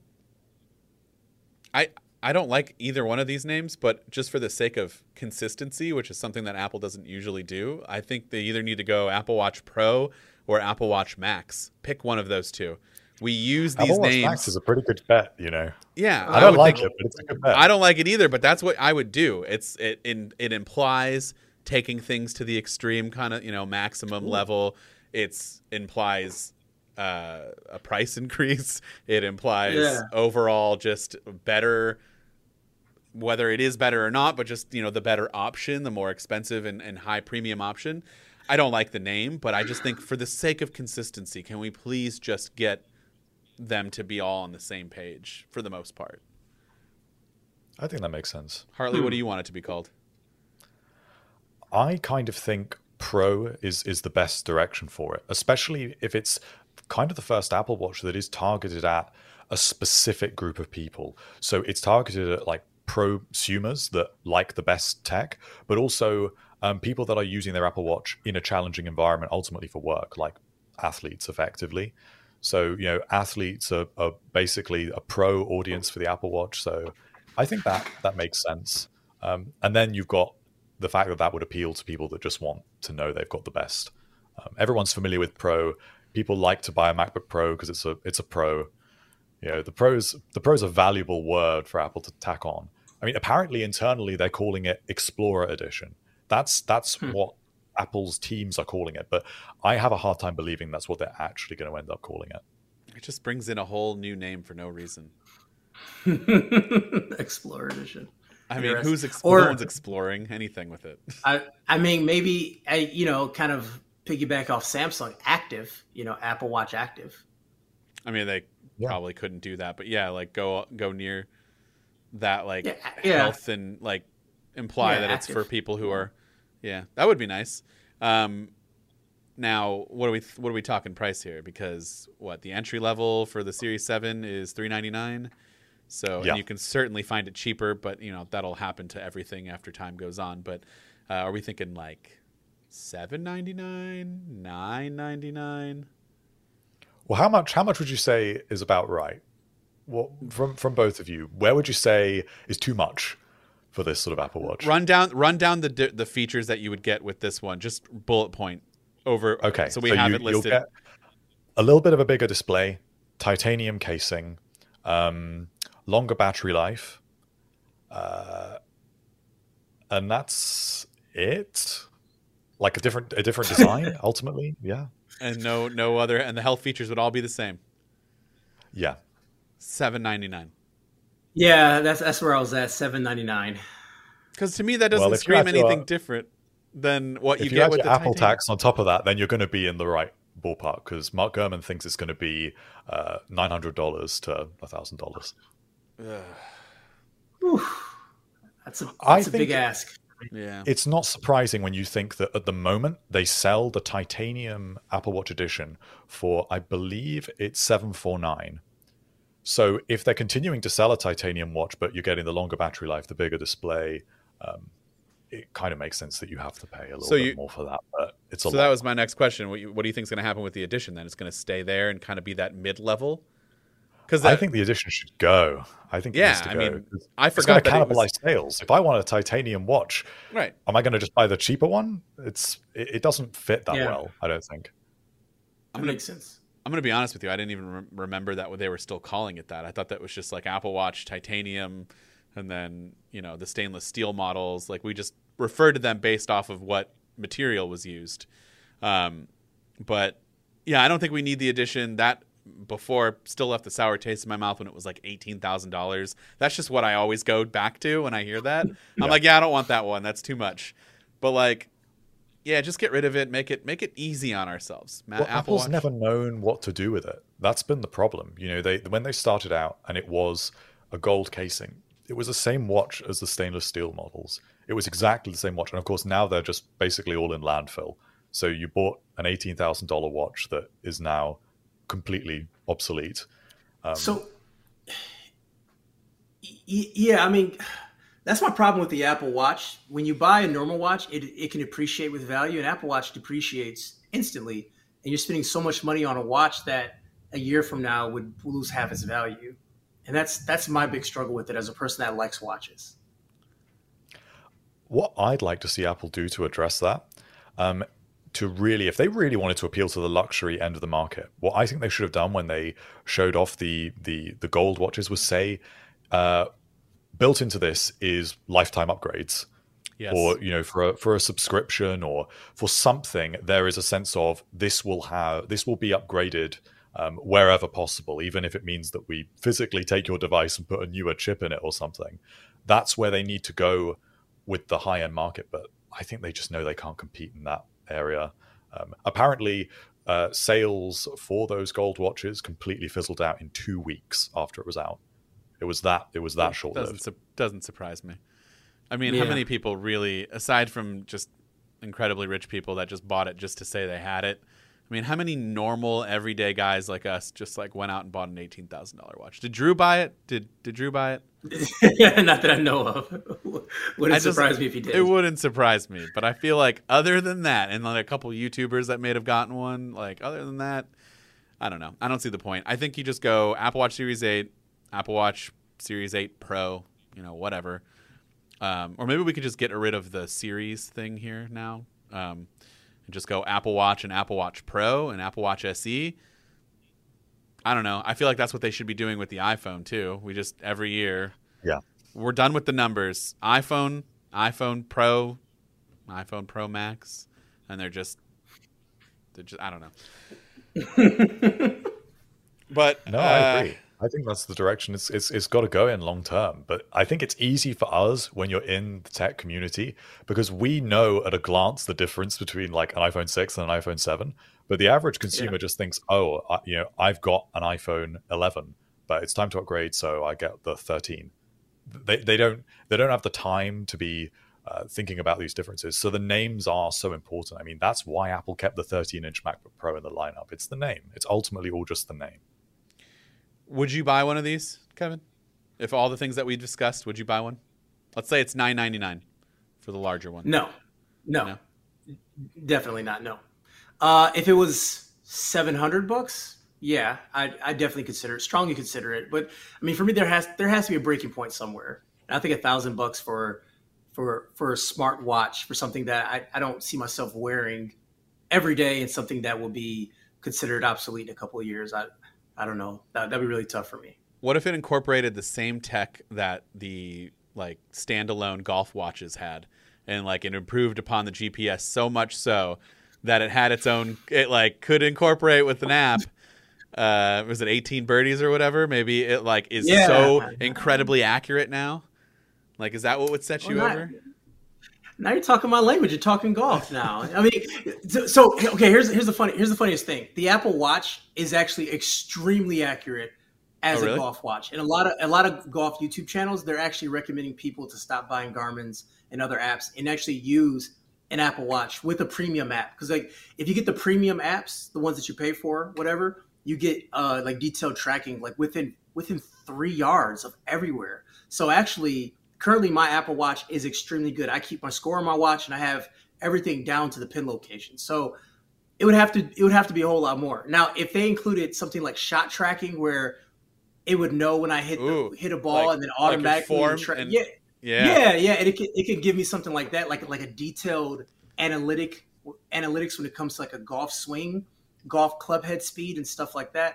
I I don't like either one of these names, but just for the sake of consistency, which is something that Apple doesn't usually do, I think they either need to go Apple Watch Pro or Apple Watch Max. Pick one of those two. We use these Apple Watch names. Max is a pretty good bet, you know. Yeah, I don't would like think- it, but it's a good bet. I don't like it either, but that's what I would do. It's it in it implies taking things to the extreme, kind of, you know, maximum level. It's implies uh, a price increase. It implies Yeah. overall just better, whether it is better or not, but just, you know, the better option, the more expensive and, and high premium option. I don't like the name, but I just think for the sake of consistency, can we please just get them to be all on the same page for the most part? I think that makes sense. Hartley, what do you want it to be called? I kind of think Pro is is the best direction for it, especially if it's kind of the first Apple Watch that is targeted at a specific group of people. So it's targeted at like prosumers that like the best tech, but also um, people that are using their Apple Watch in a challenging environment, ultimately for work, like athletes effectively. So, you know, athletes are, are basically a pro audience for the Apple Watch. So I think that that makes sense. Um, and then you've got the fact that that would appeal to people that just want to know they've got the best. Um, everyone's familiar with Pro. People like to buy a MacBook Pro because it's a it's a Pro. You know, the Pro's the Pro's a valuable word for Apple to tack on. I mean, apparently internally they're calling it Explorer Edition. That's that's hmm. what Apple's teams are calling it, but I have a hard time believing that's what they're actually going to end up calling it. It just brings in a whole new name for no reason. Explorer Edition. I mean, who's ex- or, no one's exploring anything with it. I I mean, maybe I you know kind of piggyback off Samsung Active, you know, Apple Watch Active. I mean, they yeah. probably couldn't do that, but yeah, like go go near that, like yeah, yeah. health and like imply yeah, that active. It's for people who are, yeah, that would be nice. Um, now, what are we what are we talking price here? Because what the entry level for the Series seven is three ninety-nine. So yeah. and you can certainly find it cheaper, but you know that'll happen to everything after time goes on. But uh, are we thinking like seven ninety-nine, nine ninety-nine? Well, how much? How much would you say is about right? What from from both of you? Where would you say is too much for this sort of Apple Watch? Run down, run down the the features that you would get with this one. Just bullet point over. Okay, so we so have you, it listed. You'll get a little bit of a bigger display, titanium casing. Um, longer battery life, uh, and that's it. Like a different a different design, ultimately, yeah. And no no other, and the health features would all be the same. Yeah, seven ninety-nine. Yeah, that's that's where I was at, seven ninety-nine. Because to me, that doesn't well, scream anything your, different than what you if get you add with your the Apple titanium. tax on top of that, then you're going to be in the right ballpark. Because Mark Gurman thinks it's going to be uh, nine hundred dollars to a thousand dollars. That's a, that's I a think big ask. Yeah, it's not surprising when you think that at the moment they sell the titanium Apple Watch Edition for, I believe it's seven forty-nine. So if they're continuing to sell a titanium watch, but you're getting the longer battery life, the bigger display, um, it kind of makes sense that you have to pay a little so bit you, more for that. But it's a so lot. that was my next question. What, you, what do you think is going to happen with the Edition? Then it's going to stay there and kind of be that mid-level. Because I think the Edition should go. I think it yeah, needs to I go. mean, I it's forgot going to that it cannibalize was, sales. If I want a titanium watch, right? Am I going to just buy the cheaper one? It's it, it doesn't fit that yeah. well. I don't think. That gonna, makes sense. I'm going to be honest with you. I didn't even re- remember that they were still calling it that. I thought that was just like Apple Watch titanium, and then you know the stainless steel models. Like we just referred to them based off of what material was used. Um, but yeah, I don't think we need the Edition. That before still left a sour taste in my mouth when it was like eighteen thousand dollars. That's just what I always go back to when I hear that. Yeah. I'm like, yeah, I don't want that one. That's too much. But like, yeah, just get rid of it. Make it make it easy on ourselves. Well, Apple Apple's Watch. never known what to do with it. That's been the problem. You know, they when they started out and it was a gold casing, it was the same watch as the stainless steel models. It was exactly the same watch. And of course, now they're just basically all in landfill. So you bought an eighteen thousand dollars watch that is now completely obsolete. Um, so, y- yeah, I mean, That's my problem with the Apple Watch. When you buy a normal watch, it, it can appreciate with value. An Apple Watch depreciates instantly. And you're spending so much money on a watch that a year from now would lose half its value. And that's that's my big struggle with it as a person that likes watches. What I'd like to see Apple do to address that, um, to really, if they really wanted to appeal to the luxury end of the market, what I think they should have done when they showed off the the, the gold watches was say, uh, built into this is lifetime upgrades. Yes. Or, you know, for a, for a subscription or for something, there is a sense of this will have this will be upgraded um, wherever possible, even if it means that we physically take your device and put a newer chip in it or something. That's where they need to go with the high end market. But I think they just know they can't compete in that area. Um, apparently, uh, sales for those gold watches completely fizzled out in two weeks after it was out. It was that it was that short lived. Doesn't su- doesn't surprise me. I mean, yeah. how many people really, aside from just incredibly rich people that just bought it just to say they had it, I mean, how many normal, everyday guys like us just like went out and bought an eighteen thousand dollars watch? Did Drew buy it? Did Did Drew buy it? Not that I know of. Wouldn't just, surprise me if he did. It wouldn't surprise me. But I feel like other than that, and like a couple YouTubers that may have gotten one, like other than that, I don't know. I don't see the point. I think you just go Apple Watch Series eight, Apple Watch Series eight Pro, you know, whatever. Um, or maybe we could just get rid of the series thing here now um, and just go Apple Watch and Apple Watch Pro and Apple Watch S E. I don't know. I feel like that's what they should be doing with the iPhone too. We just every year, yeah, we're done with the numbers. iPhone, iPhone Pro, iPhone Pro Max, and they're just, they're just I don't know. But no, uh, I agree. I think that's the direction it's, it's it's got to go in long term. But I think it's easy for us when you're in the tech community because we know at a glance the difference between like an iPhone six and an iPhone seven. But the average consumer yeah. just thinks, oh, I, you know, I've got an iPhone eleven, but it's time to upgrade, so I get the thirteen. They they don't they don't have the time to be uh, thinking about these differences. So the names are so important. I mean, that's why Apple kept the thirteen inch MacBook Pro in the lineup. It's the name. It's ultimately all just the name. Would you buy one of these, Kevin? If all the things that we discussed, would you buy one? Let's say it's nine ninety-nine for the larger one. No, no, no? Definitely not. No. Uh, if it was seven hundred bucks, yeah, I I definitely consider it. Strongly consider it. But I mean, for me, there has there has to be a breaking point somewhere. And I think a thousand bucks for for for a smart watch for something that I, I don't see myself wearing every day and something that will be considered obsolete in a couple of years. I I don't know. That, that'd be really tough for me. What if it incorporated the same tech that the like standalone golf watches had, and like it improved upon the G P S so much so that it had its own, it like could incorporate with an app. Uh, was it eighteen birdies or whatever? Maybe it like is yeah. so incredibly accurate now. Like, is that what would set well, you not, over? Now you're talking my language. You're talking golf now. I mean, so, so okay. Here's here's the funny here's the funniest thing. The Apple Watch is actually extremely accurate as oh, really? a golf watch, and a lot of a lot of golf YouTube channels, they're actually recommending people to stop buying Garmin's and other apps and actually use an Apple Watch with a premium app. Because like if you get the premium apps, the ones that you pay for, whatever, you get uh, like detailed tracking like within within three yards of everywhere. So actually. Currently, my Apple Watch is extremely good. I keep my score on my watch, and I have everything down to the pin location. So it would have to it would have to be a whole lot more. Now, if they included something like shot tracking, where it would know when I hit Ooh, the, hit a ball like, and then automatically like tra- and, yeah, yeah, yeah, yeah, and it could it could give me something like that, like like a detailed analytic analytics when it comes to like a golf swing, golf club head speed, and stuff like that.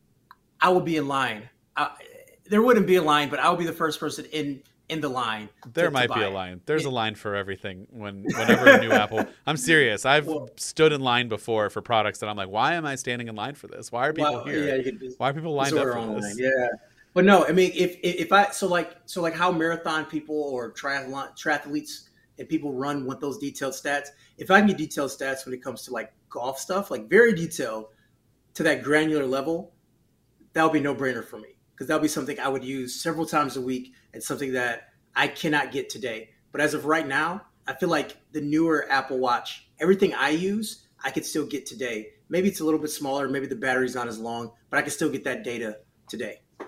I would be in line. I, there wouldn't be a line, but I would be the first person in. in the line. There to, might to be buy a it. line. There's yeah. a line for everything when whenever a new Apple. I'm serious. I've well, stood in line before for products that I'm like, why am I standing in line for this? Why are people well, here? Yeah, you can just, why are people lined up for online. this? Yeah. But no, I mean, if if I so like so like how marathon people or triathlon triathletes and people run want those detailed stats. If I can get detailed stats when it comes to like golf stuff, like very detailed to that granular level, that would be no brainer for me because that would be something I would use several times a week and something that I cannot get today. But as of right now, I feel like the newer Apple Watch, everything I use, I could still get today. Maybe it's a little bit smaller. Maybe the battery's not as long, but I can still get that data today.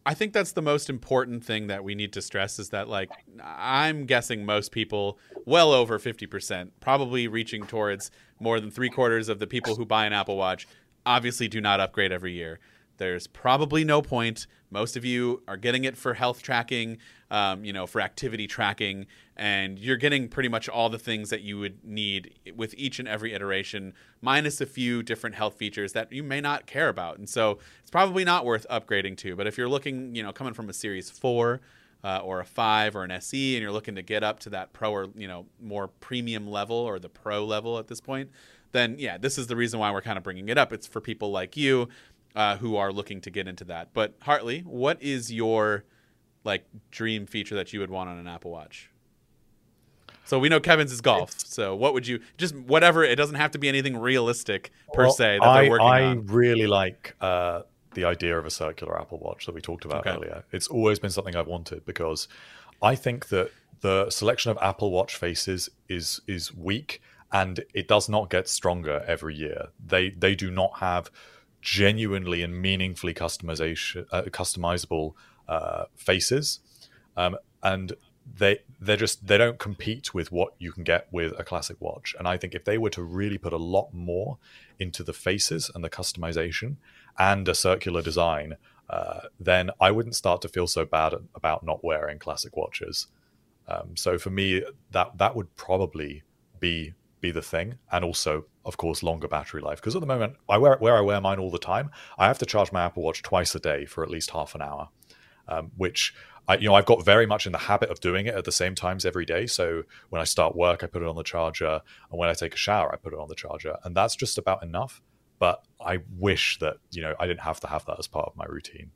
I think that's the most important thing that we need to stress is that, like, I'm guessing most people, well over fifty percent, probably reaching towards more than three quarters of the people who buy an Apple Watch, obviously do not upgrade every year. There's probably no point. Most of you are getting it for health tracking, um, you know, for activity tracking, and you're getting pretty much all the things that you would need with each and every iteration, minus a few different health features that you may not care about. And so it's probably not worth upgrading to. But if you're looking, you know, coming from a Series four uh, or a five or an S E, and you're looking to get up to that Pro or, you know, more premium level or the Pro level at this point, then yeah, this is the reason why we're kind of bringing it up. It's for people like you uh, who are looking to get into that. But Hartley, what is your like dream feature that you would want on an Apple Watch? So we know Kevin's is golf. So what would you just whatever? It doesn't have to be anything realistic per well, se that I, they're working I on. I really like uh, the idea of a circular Apple Watch that we talked about Okay. earlier. It's always been something I've wanted because I think that the selection of Apple Watch faces is is weak and it does not get stronger every year. They they do not have genuinely and meaningfully customization uh, customizable uh, faces, um, and they they're just they don't compete with what you can get with a classic watch. And I think if they were to really put a lot more into the faces and the customization and a circular design, uh, then I wouldn't start to feel so bad about not wearing classic watches. Um, so for me, that that would probably be be the thing, and also, of course, longer battery life. Because at the moment, I wear where I wear mine all the time, I have to charge my Apple Watch twice a day for at least half an hour, um, which I, you know, I've got very much in the habit of doing it at the same times every day. So when I start work, I put it on the charger, and when I take a shower, I put it on the charger, and that's just about enough. But I wish that, you know, I didn't have to have that as part of my routine.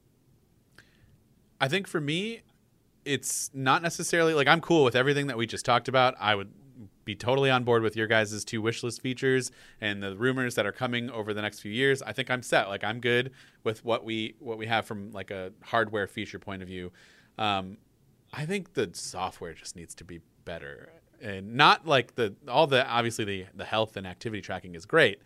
I think for me, it's not necessarily like I'm cool with everything that we just talked about. I would be totally on board with your guys' two wish list features and the rumors that are coming over the next few years. I think I'm set. Like I'm good with what we what we have from like a hardware feature point of view. Um, I think the software just needs to be better, and not like the all the obviously the the health and activity tracking is great.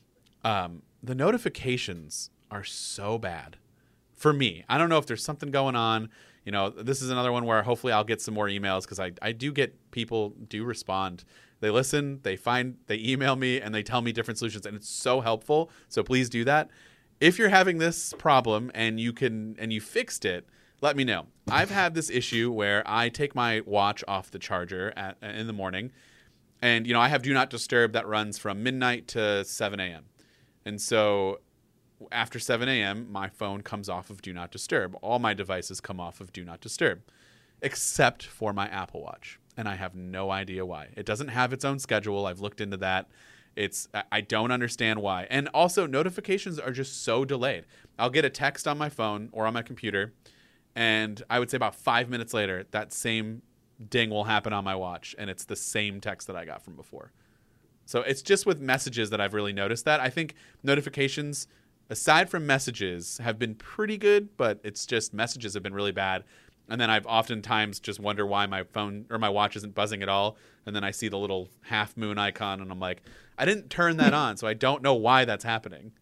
Um, the notifications are so bad for me. I don't know if there's something going on. You know, this is another one where hopefully I'll get some more emails because I, I do get people do respond. They listen, they find, they email me, and they tell me different solutions, and it's so helpful. So please do that. If you're having this problem and you can and you fixed it, let me know. I've had this issue where I take my watch off the charger at, in the morning, and you know I have Do Not Disturb that runs from midnight to seven a.m. And so after seven a.m., my phone comes off of Do Not Disturb. All my devices come off of Do Not Disturb, except for my Apple Watch. And I have no idea why. It doesn't have its own schedule. I've looked into that. It's I don't understand why. And also, notifications are just so delayed. I'll get a text on my phone or on my computer, and I would say about five minutes later, that same ding will happen on my watch, and it's the same text that I got from before. So it's just with messages that I've really noticed that. I think notifications, aside from messages, have been pretty good, but it's just messages have been really bad. And then I've oftentimes just wonder why my phone or my watch isn't buzzing at all. And then I see the little half moon icon and I'm like, I didn't turn that on, so I don't know why that's happening.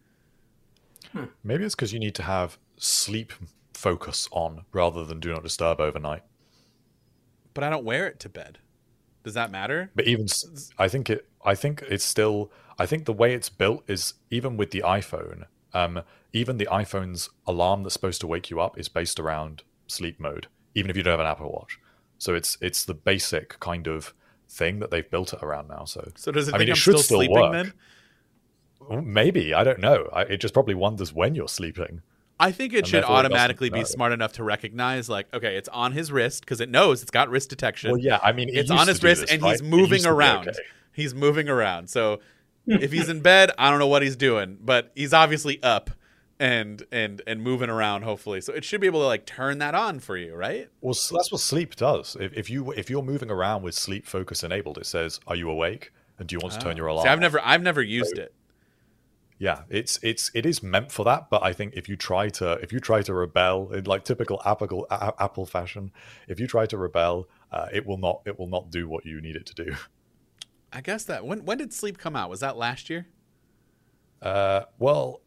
Maybe it's because you need to have sleep focus on rather than Do Not Disturb overnight. But I don't wear it to bed. Does that matter? But even I think it I think it's still I think the way it's built is even with the iPhone, um, even the iPhone's alarm that's supposed to wake you up is based around sleep mode, even if you don't have an Apple Watch. So it's it's the basic kind of thing that they've built it around now. So So does it I think mean, it I'm should still, still sleeping work. then? Well, maybe, I don't know. I, it just probably wonders when you're sleeping. I think it And should therefore it automatically doesn't be know. smart enough to recognize, like, okay, it's on his wrist because it knows it's got wrist detection. Well, yeah, I mean, it it's used on to his do wrist this, and right? he's It moving used to be around. okay. He's moving around. So if he's in bed, I don't know what he's doing, but he's obviously up and and and moving around. Hopefully, so it should be able to like turn that on for you, right? Well, s- that's what sleep does. If, if you if you're moving around with sleep focus enabled, it says, "Are you awake? And do you want to turn your alarm?" See, I've off?" never I've never used it. Yeah, it's it's it is meant for that, but I think if you try to if you try to rebel in like typical Apple a- Apple fashion, if you try to rebel, uh, it will not it will not do what you need it to do. I guess that when when did sleep come out? Was that last year? Uh, well,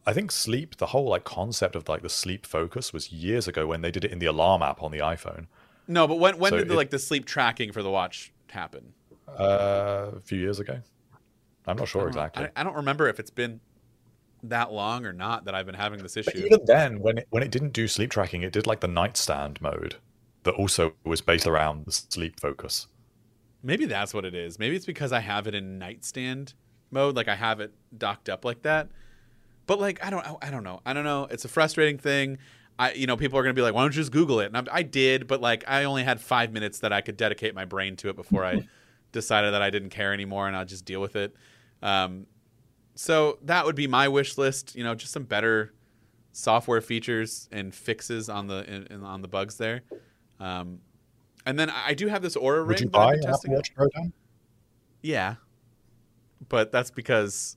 I think sleep, the whole like concept of like the sleep focus was years ago when they did it in the alarm app on the iPhone. No, but when when So did the, it- like the sleep tracking for the watch happen? Uh, a few years ago. I'm not I sure don't know. exactly. I, I don't remember if it's been that long or not that I've been having this issue. But even then, when it, when it didn't do sleep tracking, it did like the nightstand mode that also was based around the sleep focus. Maybe that's what it is. Maybe it's because I have it in nightstand mode, like I have it docked up like that. But like I don't, I don't know. I don't know. It's a frustrating thing. I, you know, people are gonna be like, "Why don't you just Google it?" And I, I did, but like I only had five minutes that I could dedicate my brain to it before I decided that I didn't care anymore and I'll just deal with it. Um, so that would be my wish list. You know, just some better software features and fixes on the in, in, on the bugs there. Um, and then I do have this Aura ring. Would you that I've buy been an Apple testing out. Watch Pro Dan? Yeah, but that's because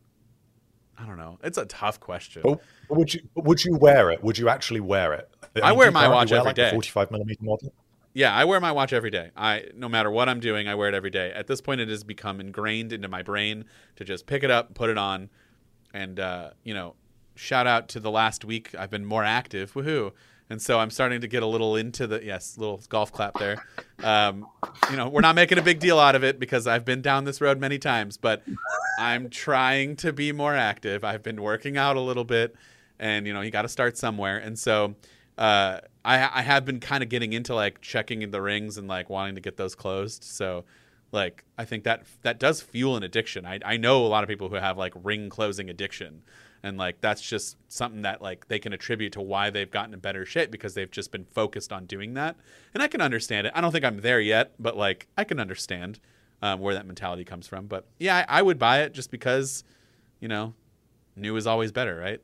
I don't know. It's a tough question. But but would you but would you wear it? Would you actually wear it? I mean, wear do you my currently watch wear, every like, the day. forty-five millimeter model. Yeah, I wear my watch every day. I no matter what I'm doing, I wear it every day. At this point, it has become ingrained into my brain to just pick it up, put it on, and uh, you know, shout out to the last week. I've been more active. Woohoo! And so I'm starting to get a little into the yes, little golf clap there. Um, you know, we're not making a big deal out of it because I've been down this road many times, but I'm trying to be more active. I've been working out a little bit, and you know, you got to start somewhere. And so uh, I, I have been kind of getting into like checking in the rings and like wanting to get those closed. So like I think that that does fuel an addiction. I I know a lot of people who have like ring closing addiction. And like that's just something that like they can attribute to why they've gotten in better shape because they've just been focused on doing that. And I can understand it. I don't think I'm there yet, but like I can understand um, where that mentality comes from. But yeah, I, I would buy it just because, you know, new is always better, right?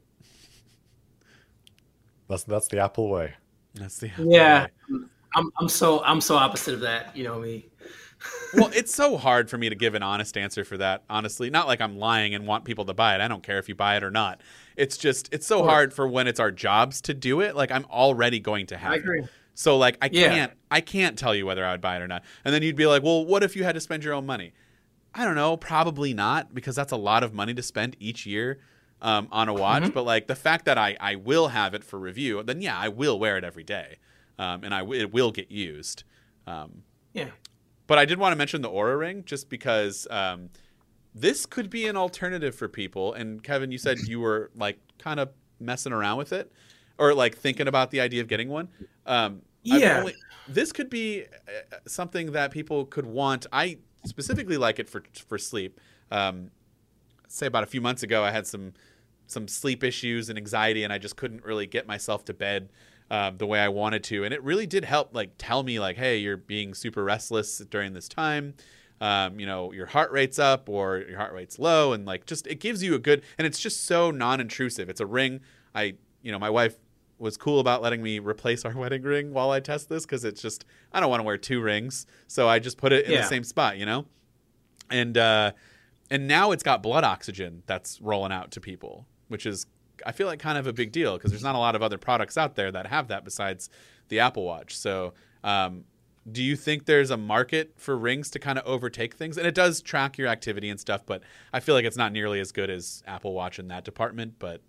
That's that's the Apple way. That's the Yeah, way. I'm I'm so I'm so opposite of that. You know me. Well, it's so hard for me to give an honest answer for that, honestly. Not like I'm lying and want people to buy it. I don't care if you buy it or not. It's just, it's so Sure. hard for when it's our jobs to do it. Like I'm already going to have I agree. it. So like I Yeah. can't, I can't tell you whether I would buy it or not. And then you'd be like, well, what if you had to spend your own money? I don't know, probably not, because that's a lot of money to spend each year um, on a watch. Mhm. But like the fact that I, I will have it for review, then yeah, I will wear it every day. Um, and I w- it will get used. Um, Yeah. But I did want to mention the Aura Ring just because um, this could be an alternative for people. And Kevin, you said you were like kind of messing around with it or like thinking about the idea of getting one. Um, I've Yeah. only- this could be uh, something that people could want. I specifically like it for for sleep. Um, say about a few months ago, I had some some sleep issues and anxiety, and I just couldn't really get myself to bed um, the way I wanted to. And it really did help, like, tell me, like, hey, you're being super restless during this time. Um, you know, your heart rate's up or your heart rate's low. And, like, just it gives you a good – and it's just so non-intrusive. It's a ring. I – you know, my wife was cool about letting me replace our wedding ring while I test this because it's just – I don't want to wear two rings. So I just put it in Yeah. the same spot, you know? And uh, and now it's got blood oxygen that's rolling out to people, which is – I feel like kind of a big deal because there's not a lot of other products out there that have that besides the Apple Watch. So um, do you think there's a market for rings to kind of overtake things? And it does track your activity and stuff, but I feel like it's not nearly as good as Apple Watch in that department. But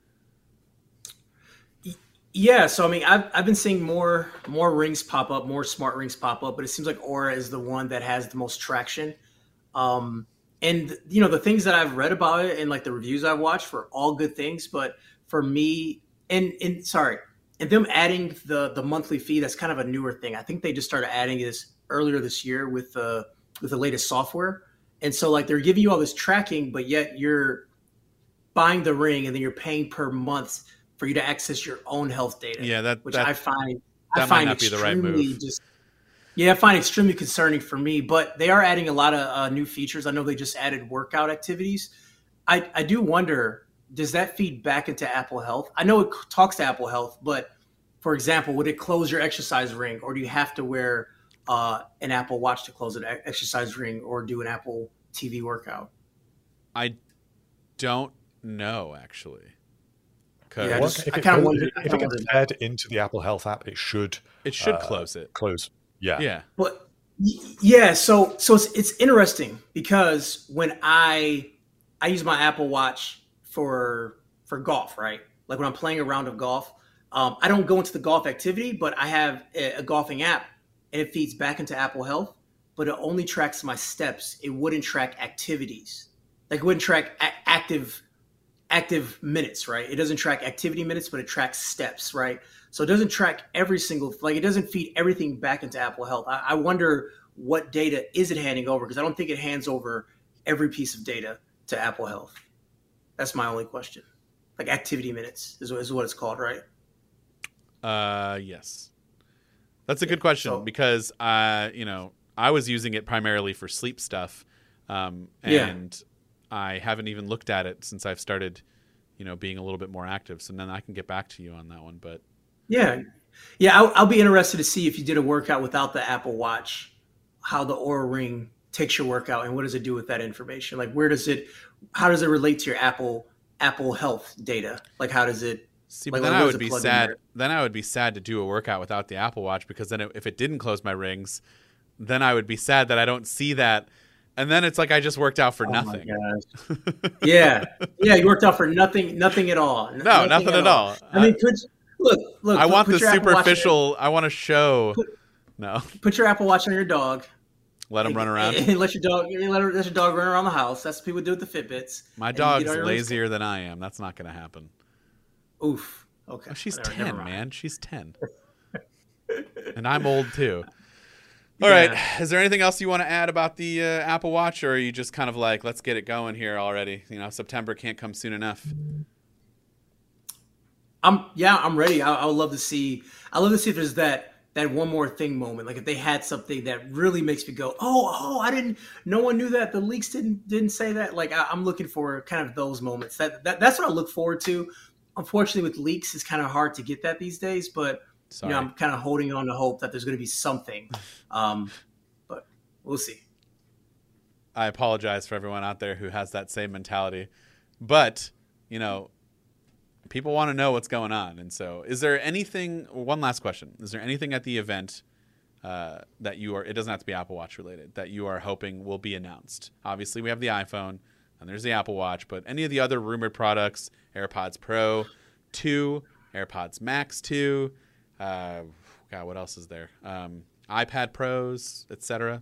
Yeah, so I mean, I've I've been seeing more more rings pop up, more smart rings pop up, but it seems like Aura is the one that has the most traction. Um, and you know, the things that I've read about it and like the reviews I've watched were all good things, but for me, and and sorry, and them adding the the monthly fee, that's kind of a newer thing. I think they just started adding this earlier this year with the with the latest software, and so like they're giving you all this tracking, but yet you're buying the ring and then you're paying per month for you to access your own health data. yeah, that which that, I find that I might find not be the right extremely move. just yeah, I find extremely concerning for me. But they are adding a lot of uh, new features. I know they just added workout activities. I I do wonder, does that feed back into Apple Health? I know it talks to Apple Health, but for example, would it close your exercise ring, or do you have to wear uh, an Apple Watch to close an e- exercise ring, or do an Apple T V workout? I don't know actually. 'Cause Yeah, I Well, just- if I it, kinda goes- wondered- I if it kinda gets wondered. fed into the Apple Health app, it should it should uh, close it. close. Yeah. Yeah. But y- yeah, so so it's it's interesting because when I I use my Apple Watch for for golf, right? Like when I'm playing a round of golf, um, I don't go into the golf activity, but I have a, a golfing app and it feeds back into Apple Health, but it only tracks my steps. It wouldn't track activities. Like it wouldn't track a- active active minutes, right? It doesn't track activity minutes, but it tracks steps, right? So it doesn't track every single, like it doesn't feed everything back into Apple Health. I, I wonder what data is it handing over? Because I don't think it hands over every piece of data to Apple Health. That's my only question. Like activity minutes is, is what it's called, right? Uh, yes. That's a good question so, because, uh, you know, I was using it primarily for sleep stuff. Um, and yeah. I haven't even looked at it since I've started, you know, being a little bit more active. So then I can get back to you on that one. But yeah, yeah, I'll, I'll be interested to see if you did a workout without the Apple Watch, how the Oura Ring takes your workout and what does it do with that information? Like, where does it, how does it relate to your Apple Apple Health data? Like, how does it? See, like, but then like, I would be sad. Then I would be sad to do a workout without the Apple Watch because then it, if it didn't close my rings, then I would be sad that I don't see that. And then it's like I just worked out for oh nothing. My gosh. yeah, yeah, you worked out for nothing, nothing at all. No, nothing, nothing at all. all. I mean, put, look, look. I put, want put the superficial. I want to show. Put, no. Put your Apple Watch on your dog. Let him and, run around. And let your dog. Let, her, let your dog run around the house. That's what people do with the Fitbits. My dog's lazier than I am. That's not going to happen. Oof. Okay. Oh, she's Whatever, ten, man. She's ten. And I'm old too. All yeah. right. Is there anything else you want to add about the uh, Apple Watch, or are you just kind of like, let's get it going here already? You know, September can't come soon enough. I'm yeah, I'm ready. I, I would love to see. I love to see if there's that that one more thing moment. Like if they had something that really makes me go, oh, oh, I didn't. No one knew that. The leaks didn't didn't say that. Like I, I'm looking for kind of those moments. That, that that's what I look forward to. Unfortunately, with leaks, it's kind of hard to get that these days. But Sorry. you know, I'm kind of holding on to hope that there's going to be something. Um, but we'll see. I apologize for everyone out there who has that same mentality, but you know, people want to know what's going on. And so, is there anything? One last question: is there anything at the event uh, that you are? It doesn't have to be Apple Watch related. That you are hoping will be announced. Obviously, we have the iPhone and there's the Apple Watch, but any of the other rumored products: AirPods Pro two, AirPods Max two. Uh, God, what else is there? Um, iPad Pros, et cetera.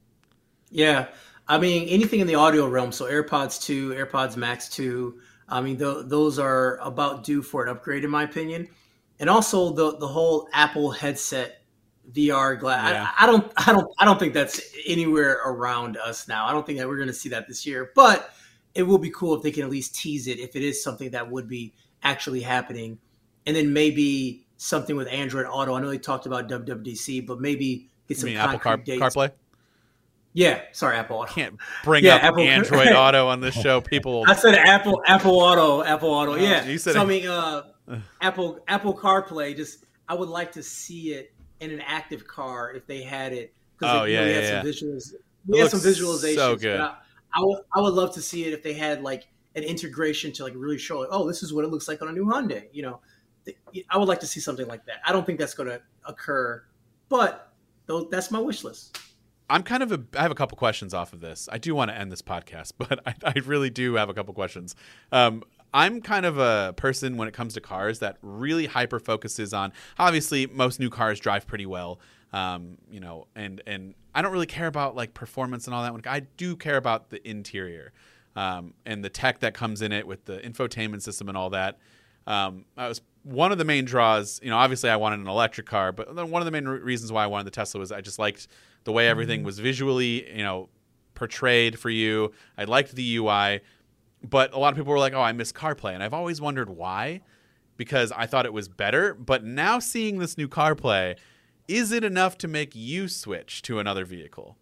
Yeah, I mean anything in the audio realm. So AirPods two, AirPods Max two. I mean th- those are about due for an upgrade in my opinion, and also the the whole Apple headset V R glass. Yeah. I, I don't I don't I don't think that's anywhere around us now. I don't think that we're going to see that this year, but it will be cool if they can at least tease it if it is something that would be actually happening, and then maybe something with Android Auto. I know they talked about W W D C, but maybe get some you mean Apple Car- dates. CarPlay? Yeah, sorry, Apple Auto. Can't bring yeah, up Apple, Android Auto on this show. People, I said Apple, Apple Auto, Apple Auto. Oh, yeah, you said so it. I mean, uh, Apple, Apple CarPlay. Just, I would like to see it in an active car if they had it. Oh they, yeah, you know, we yeah, had yeah. some visuals. We had some visualizations. So good. I, I would, I would love to see it if they had like an integration to like really show, like, oh, this is what it looks like on a new Hyundai. You know, I would like to see something like that. I don't think that's going to occur, but though that's my wish list. I'm kind of a, I have a couple questions off of this. I do want to end this podcast, but I, I really do have a couple questions. Um, I'm kind of a person when it comes to cars that really hyper focuses on, obviously most new cars drive pretty well. Um, you know, and, and I don't really care about like performance and all that. I do care about the interior, um, and the tech that comes in it with the infotainment system and all that. Um, I was one of the main draws, you know, obviously I wanted an electric car, but one of the main re- reasons why I wanted the Tesla was I just liked the way everything was visually, you know, portrayed for you. I liked the U I, but a lot of people were like, oh, I miss CarPlay. And I've always wondered why, because I thought it was better. But now seeing this new CarPlay, is it enough to make you switch to another vehicle?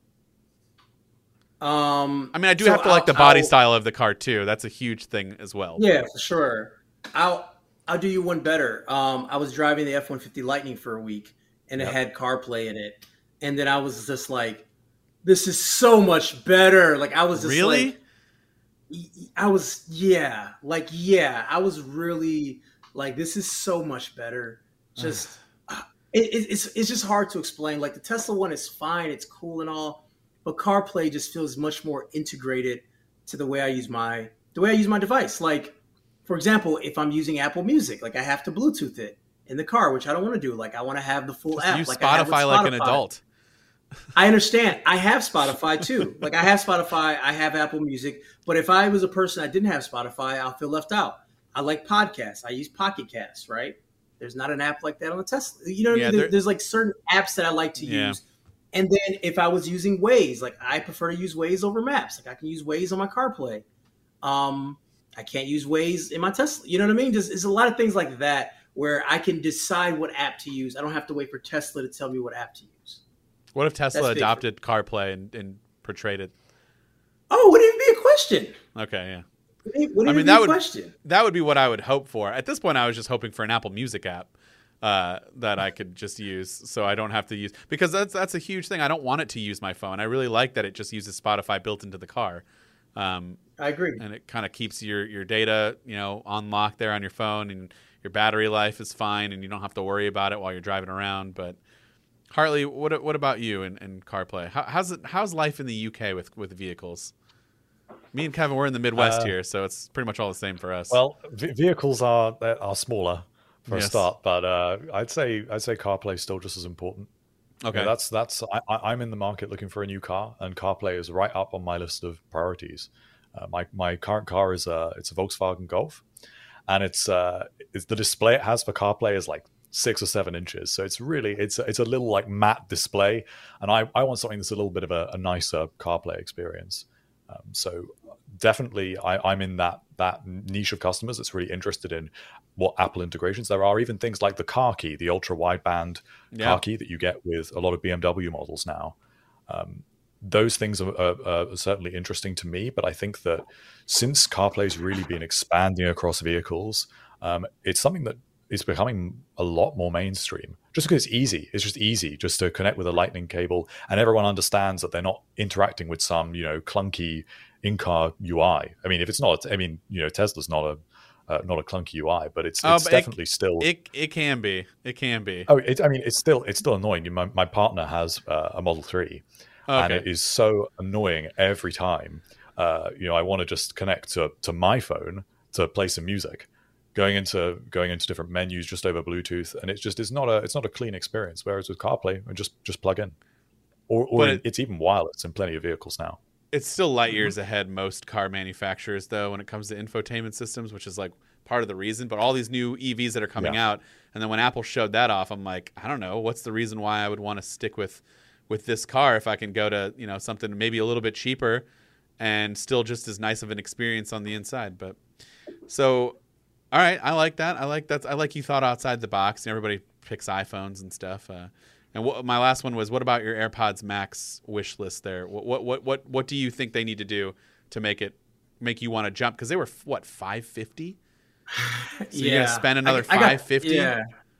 Um, I mean, I do so have to like I'll, the body I'll, style of the car too. That's a huge thing as well. Yeah, for sure. I'll I'll do you one better. Um, I was driving the F one fifty Lightning for a week, and it Yep. had CarPlay in it, and then I was just like, "This is so much better!" Like I was just Really? like, y- y- I was yeah, like yeah, I was really like, "This is so much better." Just it, it, it's it's just hard to explain. Like the Tesla one is fine, it's cool and all, but CarPlay just feels much more integrated to the way I use my the way I use my device. Like for example, if I'm using Apple Music, like I have to Bluetooth it in the car, which I don't want to do. Like I want to have the full Just app. use like I have with Spotify like an Spotify. adult. I understand. I have Spotify too. Like I have Spotify, I have Apple Music. But if I was a person that didn't have Spotify, I'll feel left out. I like podcasts. I use Pocket Casts, right? There's not an app like that on the Tesla. You know what Yeah, I mean? There, there- there's like certain apps that I like to Yeah. use. And then if I was using Waze, like I prefer to use Waze over Maps. Like I can use Waze on my CarPlay. Um, I can't use Waze in my Tesla. You know what I mean? There's, there's a lot of things like that where I can decide what app to use. I don't have to wait for Tesla to tell me what app to use. What if Tesla That's big for- adopted CarPlay and, and portrayed it? Oh, wouldn't even be a question. Okay, yeah. Wouldn't, wouldn't I even mean, be that a would question. that would be what I would hope for. At this point, I was just hoping for an Apple Music app uh, that I could just use, so I don't have to use, because that's that's a huge thing. I don't want it to use my phone. I really like that it just uses Spotify built into the car, um, I agree. and it kind of keeps your your data, you know, on lock there on your phone, and your battery life is fine, and you don't have to worry about it while you're driving around. But Hartley, what what about you and, and CarPlay? How, how's it how's life in the U K with with vehicles? Me and Kevin, we're in the Midwest Uh, here, so it's pretty much all the same for us. Well, v- vehicles are they are smaller for Yes. a start, but uh, I'd say I'd say CarPlay is still just as important. okay, Yeah, that's that's I, I- I'm in the market looking for a new car, and CarPlay is right up on my list of priorities. Uh, my my current car is a it's a Volkswagen Golf, and it's uh it's the display it has for CarPlay is like six or seven inches, so it's really it's it's a little like matte display, and I I want something that's a little bit of a, a nicer CarPlay experience. Um, so definitely, I, I'm in that that niche of customers that's really interested in what Apple integrations there are. Even things like the car key, the ultra wideband Yeah. car key that you get with a lot of B M W models now. Um, those things are, are, are certainly interesting to me, but I think that since CarPlay's really been expanding across vehicles, um, it's something that is becoming a lot more mainstream. Just because it's easy, it's just easy just to connect with a Lightning cable, and everyone understands that they're not interacting with some, you know, clunky in-car U I. I mean, if it's not, I mean, you know, Tesla's not a uh, not a clunky U I, but it's, Oh, it's but it- definitely still. it it can be, it can be. Oh, it, I mean, it's still it's still annoying. My, my partner has uh, a Model three, and Okay, it is so annoying every time. Uh, you know, I want to just connect to, to my phone to play some music, going into going into different menus just over Bluetooth, and it's just it's not a it's not a clean experience. Whereas with CarPlay, I just just plug in, or, or But it- it's even wireless in plenty of vehicles now. it's still light years ahead most car manufacturers though when it comes to infotainment systems, which is like part of the reason. But all these new E Vs that are coming Yeah. out, and then when Apple showed that off, I'm like, I don't know, what's the reason why I would want to stick with with this car if I can go to, you know, something maybe a little bit cheaper and still just as nice of an experience on the inside. But so, all right, I like that. I like that. I like you thought outside the box. And everybody picks iPhones and stuff. Uh, and what, my last one was, what about your AirPods Max wish list there? What what what what what do you think they need to do to make it make you want to jump? Because they were what five fifty. So you're gonna spend another I- I got- five fifty? Yeah.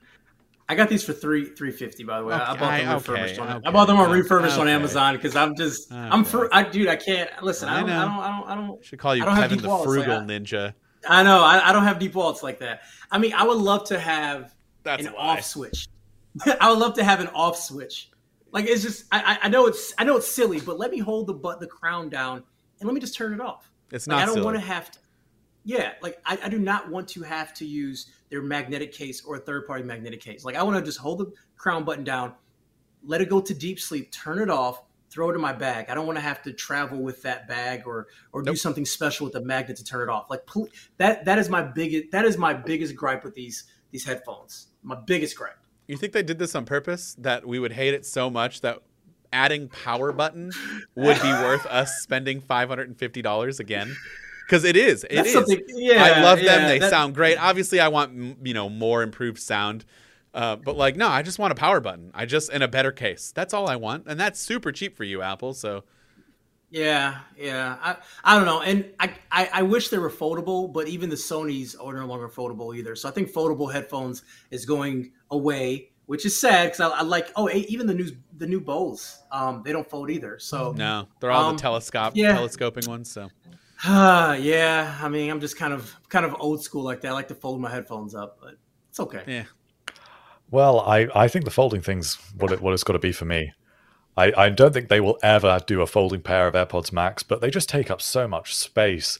I got these for three three fifty. By the way, I Okay, bought them okay, refurbished. on, okay, I bought them on okay, refurbished on okay. Amazon because I'm just I'm Okay. for I dude. I can't listen. I I don't. I know. don't. I don't. I don't. Should call you I don't have Kevin deep the walls, like, Frugal I- Ninja. I know. I, I don't have deep wallets like that. I mean, I would love to have That's an a lie. off switch. I would love to have an off switch. Like it's just. I, I I know it's. I know it's silly, but let me hold the butt the crown down and let me just turn it off. It's Like, not I don't silly. want to have to. Yeah, like I, I do not want to have to use their magnetic case or a third party magnetic case. Like I want to just hold the crown button down, let it go to deep sleep, turn it off, throw it in my bag. I don't want to have to travel with that bag or or do Nope. something special with the magnet to turn it off. Like pl- that that is my biggest that is my biggest gripe with these these headphones. My biggest gripe. You think they did this on purpose? That we would hate it so much that adding power button would be worth us spending five hundred and fifty dollars again? Because it is. It That's is. something- yeah, I love them. yeah, They that- sound great. Obviously, I want m- you know more improved sound. Uh, but like, no, I just want a power button. I just in a better case. That's all I want, and that's super cheap for you, Apple. So Yeah, yeah. I, I don't know. And I, I, I wish they were foldable, but even the Sonys are no longer foldable either. So I think foldable headphones is going away, which is sad because I, I like, oh, e- even the new the new Bose, um, they don't fold either. So no, they're all Um, the telescope yeah. telescoping ones. So uh, yeah, I mean, I'm just kind of kind of old school like that. I like to fold my headphones up, but it's okay. yeah, Well, I, I think the folding thing's what it what it's got to be for me. I, I don't think they will ever do a folding pair of AirPods Max, but they just take up so much space.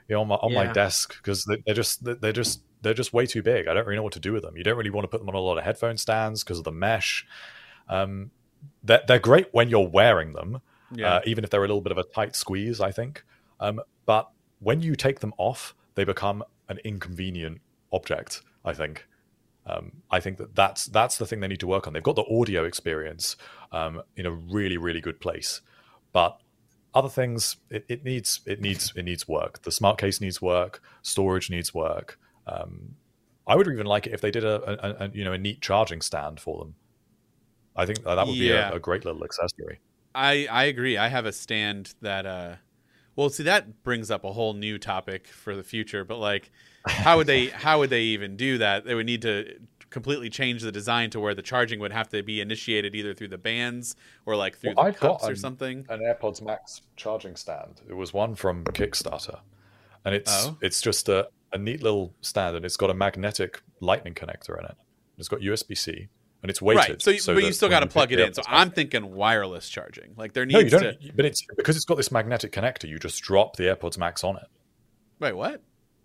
you know, on my on Yeah. my desk because they, they're just they're just they're just way too big. I don't really know what to do with them. You don't really want to put them on a lot of headphone stands because of the mesh. Um, they're, they're great when you're wearing them, Yeah. uh, even if they're a little bit of a tight squeeze, I think. Um, but when you take them off, they become an inconvenient object, I think. Um, I think that that's, that's the thing they need to work on. They've got the audio experience um, in a really, really good place. But other things, it, it needs it needs it needs work. The smart case needs work. Storage needs work. Um, I would even like it if they did a, a, a you know a neat charging stand for them. I think that would Yeah. be a, a great little accessory. I, I agree. I have a stand that, uh, well, see, that brings up a whole new topic for the future. But like, how would they how would they even do that? They would need to completely change the design to where the charging would have to be initiated either through the bands or like through Well, the I've got cups or an- something. An AirPods Max charging stand. It was one from Kickstarter, and it's Oh. it's just a, a neat little stand, and it's got a magnetic lightning connector in it. It's got U S B C, and it's weighted. Right. So, you- but you that still when got to pick plug the it in. So AirPods I'm Max- thinking wireless charging. Like there no, you needs don't. to. But it's because it's got this magnetic connector. You just drop the AirPods Max on it. Wait, what?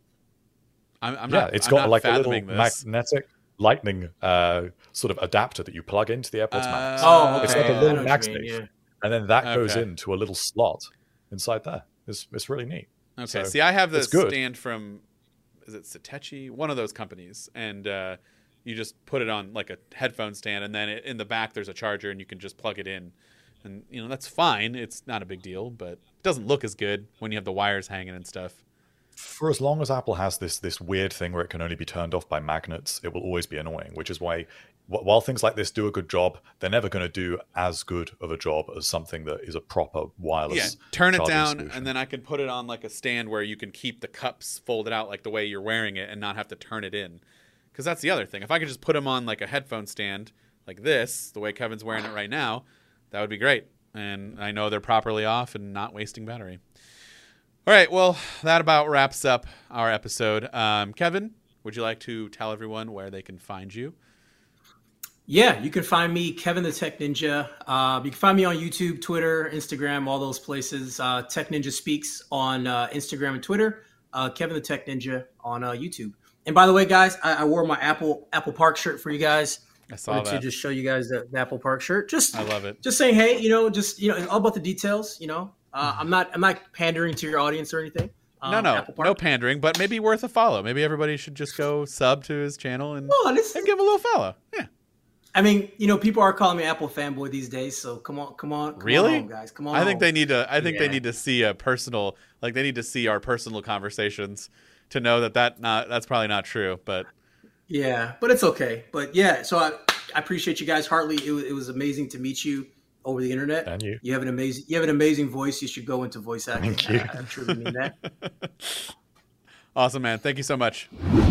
I'm, I'm yeah, not. it's I'm got not like a little fathoming this. magnetic lightning uh, sort of adapter that you plug into the AirPods Max, Oh, It's okay. like a I little know what Max you mean, case. yeah. and then that goes Okay. into a little slot inside there. It's it's really neat. Okay. So, See, I have it's this good. stand from, is it Satechi? One of those companies, and uh, you just put it on like a headphone stand, and then it, in the back there's a charger, and you can just plug it in, and you know that's fine. It's not a big deal, but it doesn't look as good when you have the wires hanging and stuff. For as long as Apple has this this weird thing where it can only be turned off by magnets, it will always be annoying. Which is why, wh- while things like this do a good job, they're never going to do as good of a job as something that is a proper wireless. Yeah, turn it charging down, solution. and then I can put it on like a stand where you can keep the cups folded out like the way you're wearing it, and not have to turn it in. Because that's the other thing. If I could just put them on like a headphone stand like this, the way Kevin's wearing it right now, that would be great. And I know they're properly off and not wasting battery. All right, well, that about wraps up our episode. Um, Kevin, would you like to tell everyone where they can find you? Yeah, you can find me, Kevin the Tech Ninja. Uh, you can find me on YouTube, Twitter, Instagram, all those places. Uh, Tech Ninja Speaks on uh, Instagram and Twitter. Uh, Kevin the Tech Ninja on uh, YouTube. And by the way, guys, I, I wore my Apple Apple Park shirt for you guys. I saw Wanted to that. just show you guys the, the Apple Park shirt. Just I love it. just saying, hey, you know, just you know, it's all about the details. You know, uh, I'm not I'm not pandering to your audience or anything. Um, No, no, Apple Park. no pandering, but maybe worth a follow. Maybe everybody should just go sub to his channel and, Come on, this and is, give him a little follow. Yeah. I mean, you know, people are calling me Apple fanboy these days. So come on, come on, come Really? on home, guys, come on. I think home. they need to. I think they Yeah. need to see a personal, like they need to see our personal conversations to know that that not that's probably not true. But Yeah, but it's okay. But yeah, so I, I appreciate you guys, Hartley. It was, it was amazing to meet you over the internet. And you. You have an amazing, you have an amazing voice. You should go into voice acting. Thank you. I, I truly mean that. awesome, man. Thank you so much.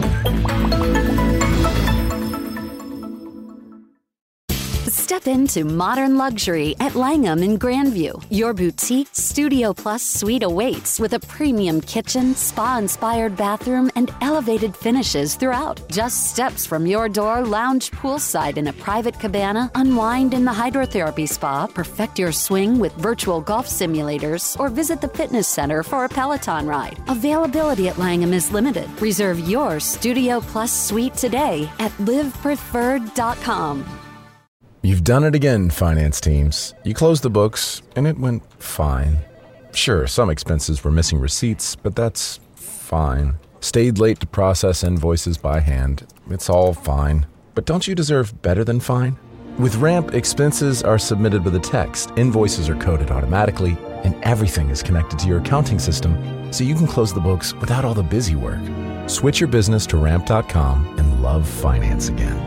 Step into modern luxury at Langham in Grandview. Your boutique Studio Plus suite awaits with a premium kitchen, spa-inspired bathroom, and elevated finishes throughout. Just steps from your door, lounge poolside in a private cabana, unwind in the hydrotherapy spa, perfect your swing with virtual golf simulators, or visit the fitness center for a Peloton ride. Availability at Langham is limited. Reserve your Studio Plus suite today at live preferred dot com. You've done it again, finance teams. You closed the books, and it went fine. Sure, some expenses were missing receipts, but that's fine. Stayed late to process invoices by hand. It's all fine. But don't you deserve better than fine? With Ramp, expenses are submitted with a text, invoices are coded automatically, and everything is connected to your accounting system, so you can close the books without all the busy work. Switch your business to ramp dot com and love finance again.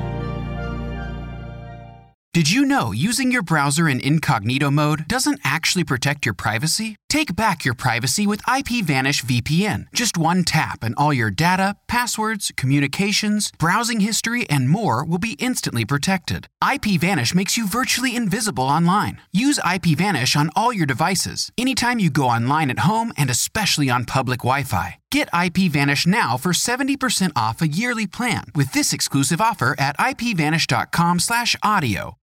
Did you know using your browser in incognito mode doesn't actually protect your privacy? Take back your privacy with IPVanish V P N. Just one tap and all your data, passwords, communications, browsing history, and more will be instantly protected. IPVanish makes you virtually invisible online. Use IPVanish on all your devices, anytime you go online at home and especially on public Wi-Fi. Get IPVanish now for seventy percent off a yearly plan with this exclusive offer at ipvanish dot com slash audio.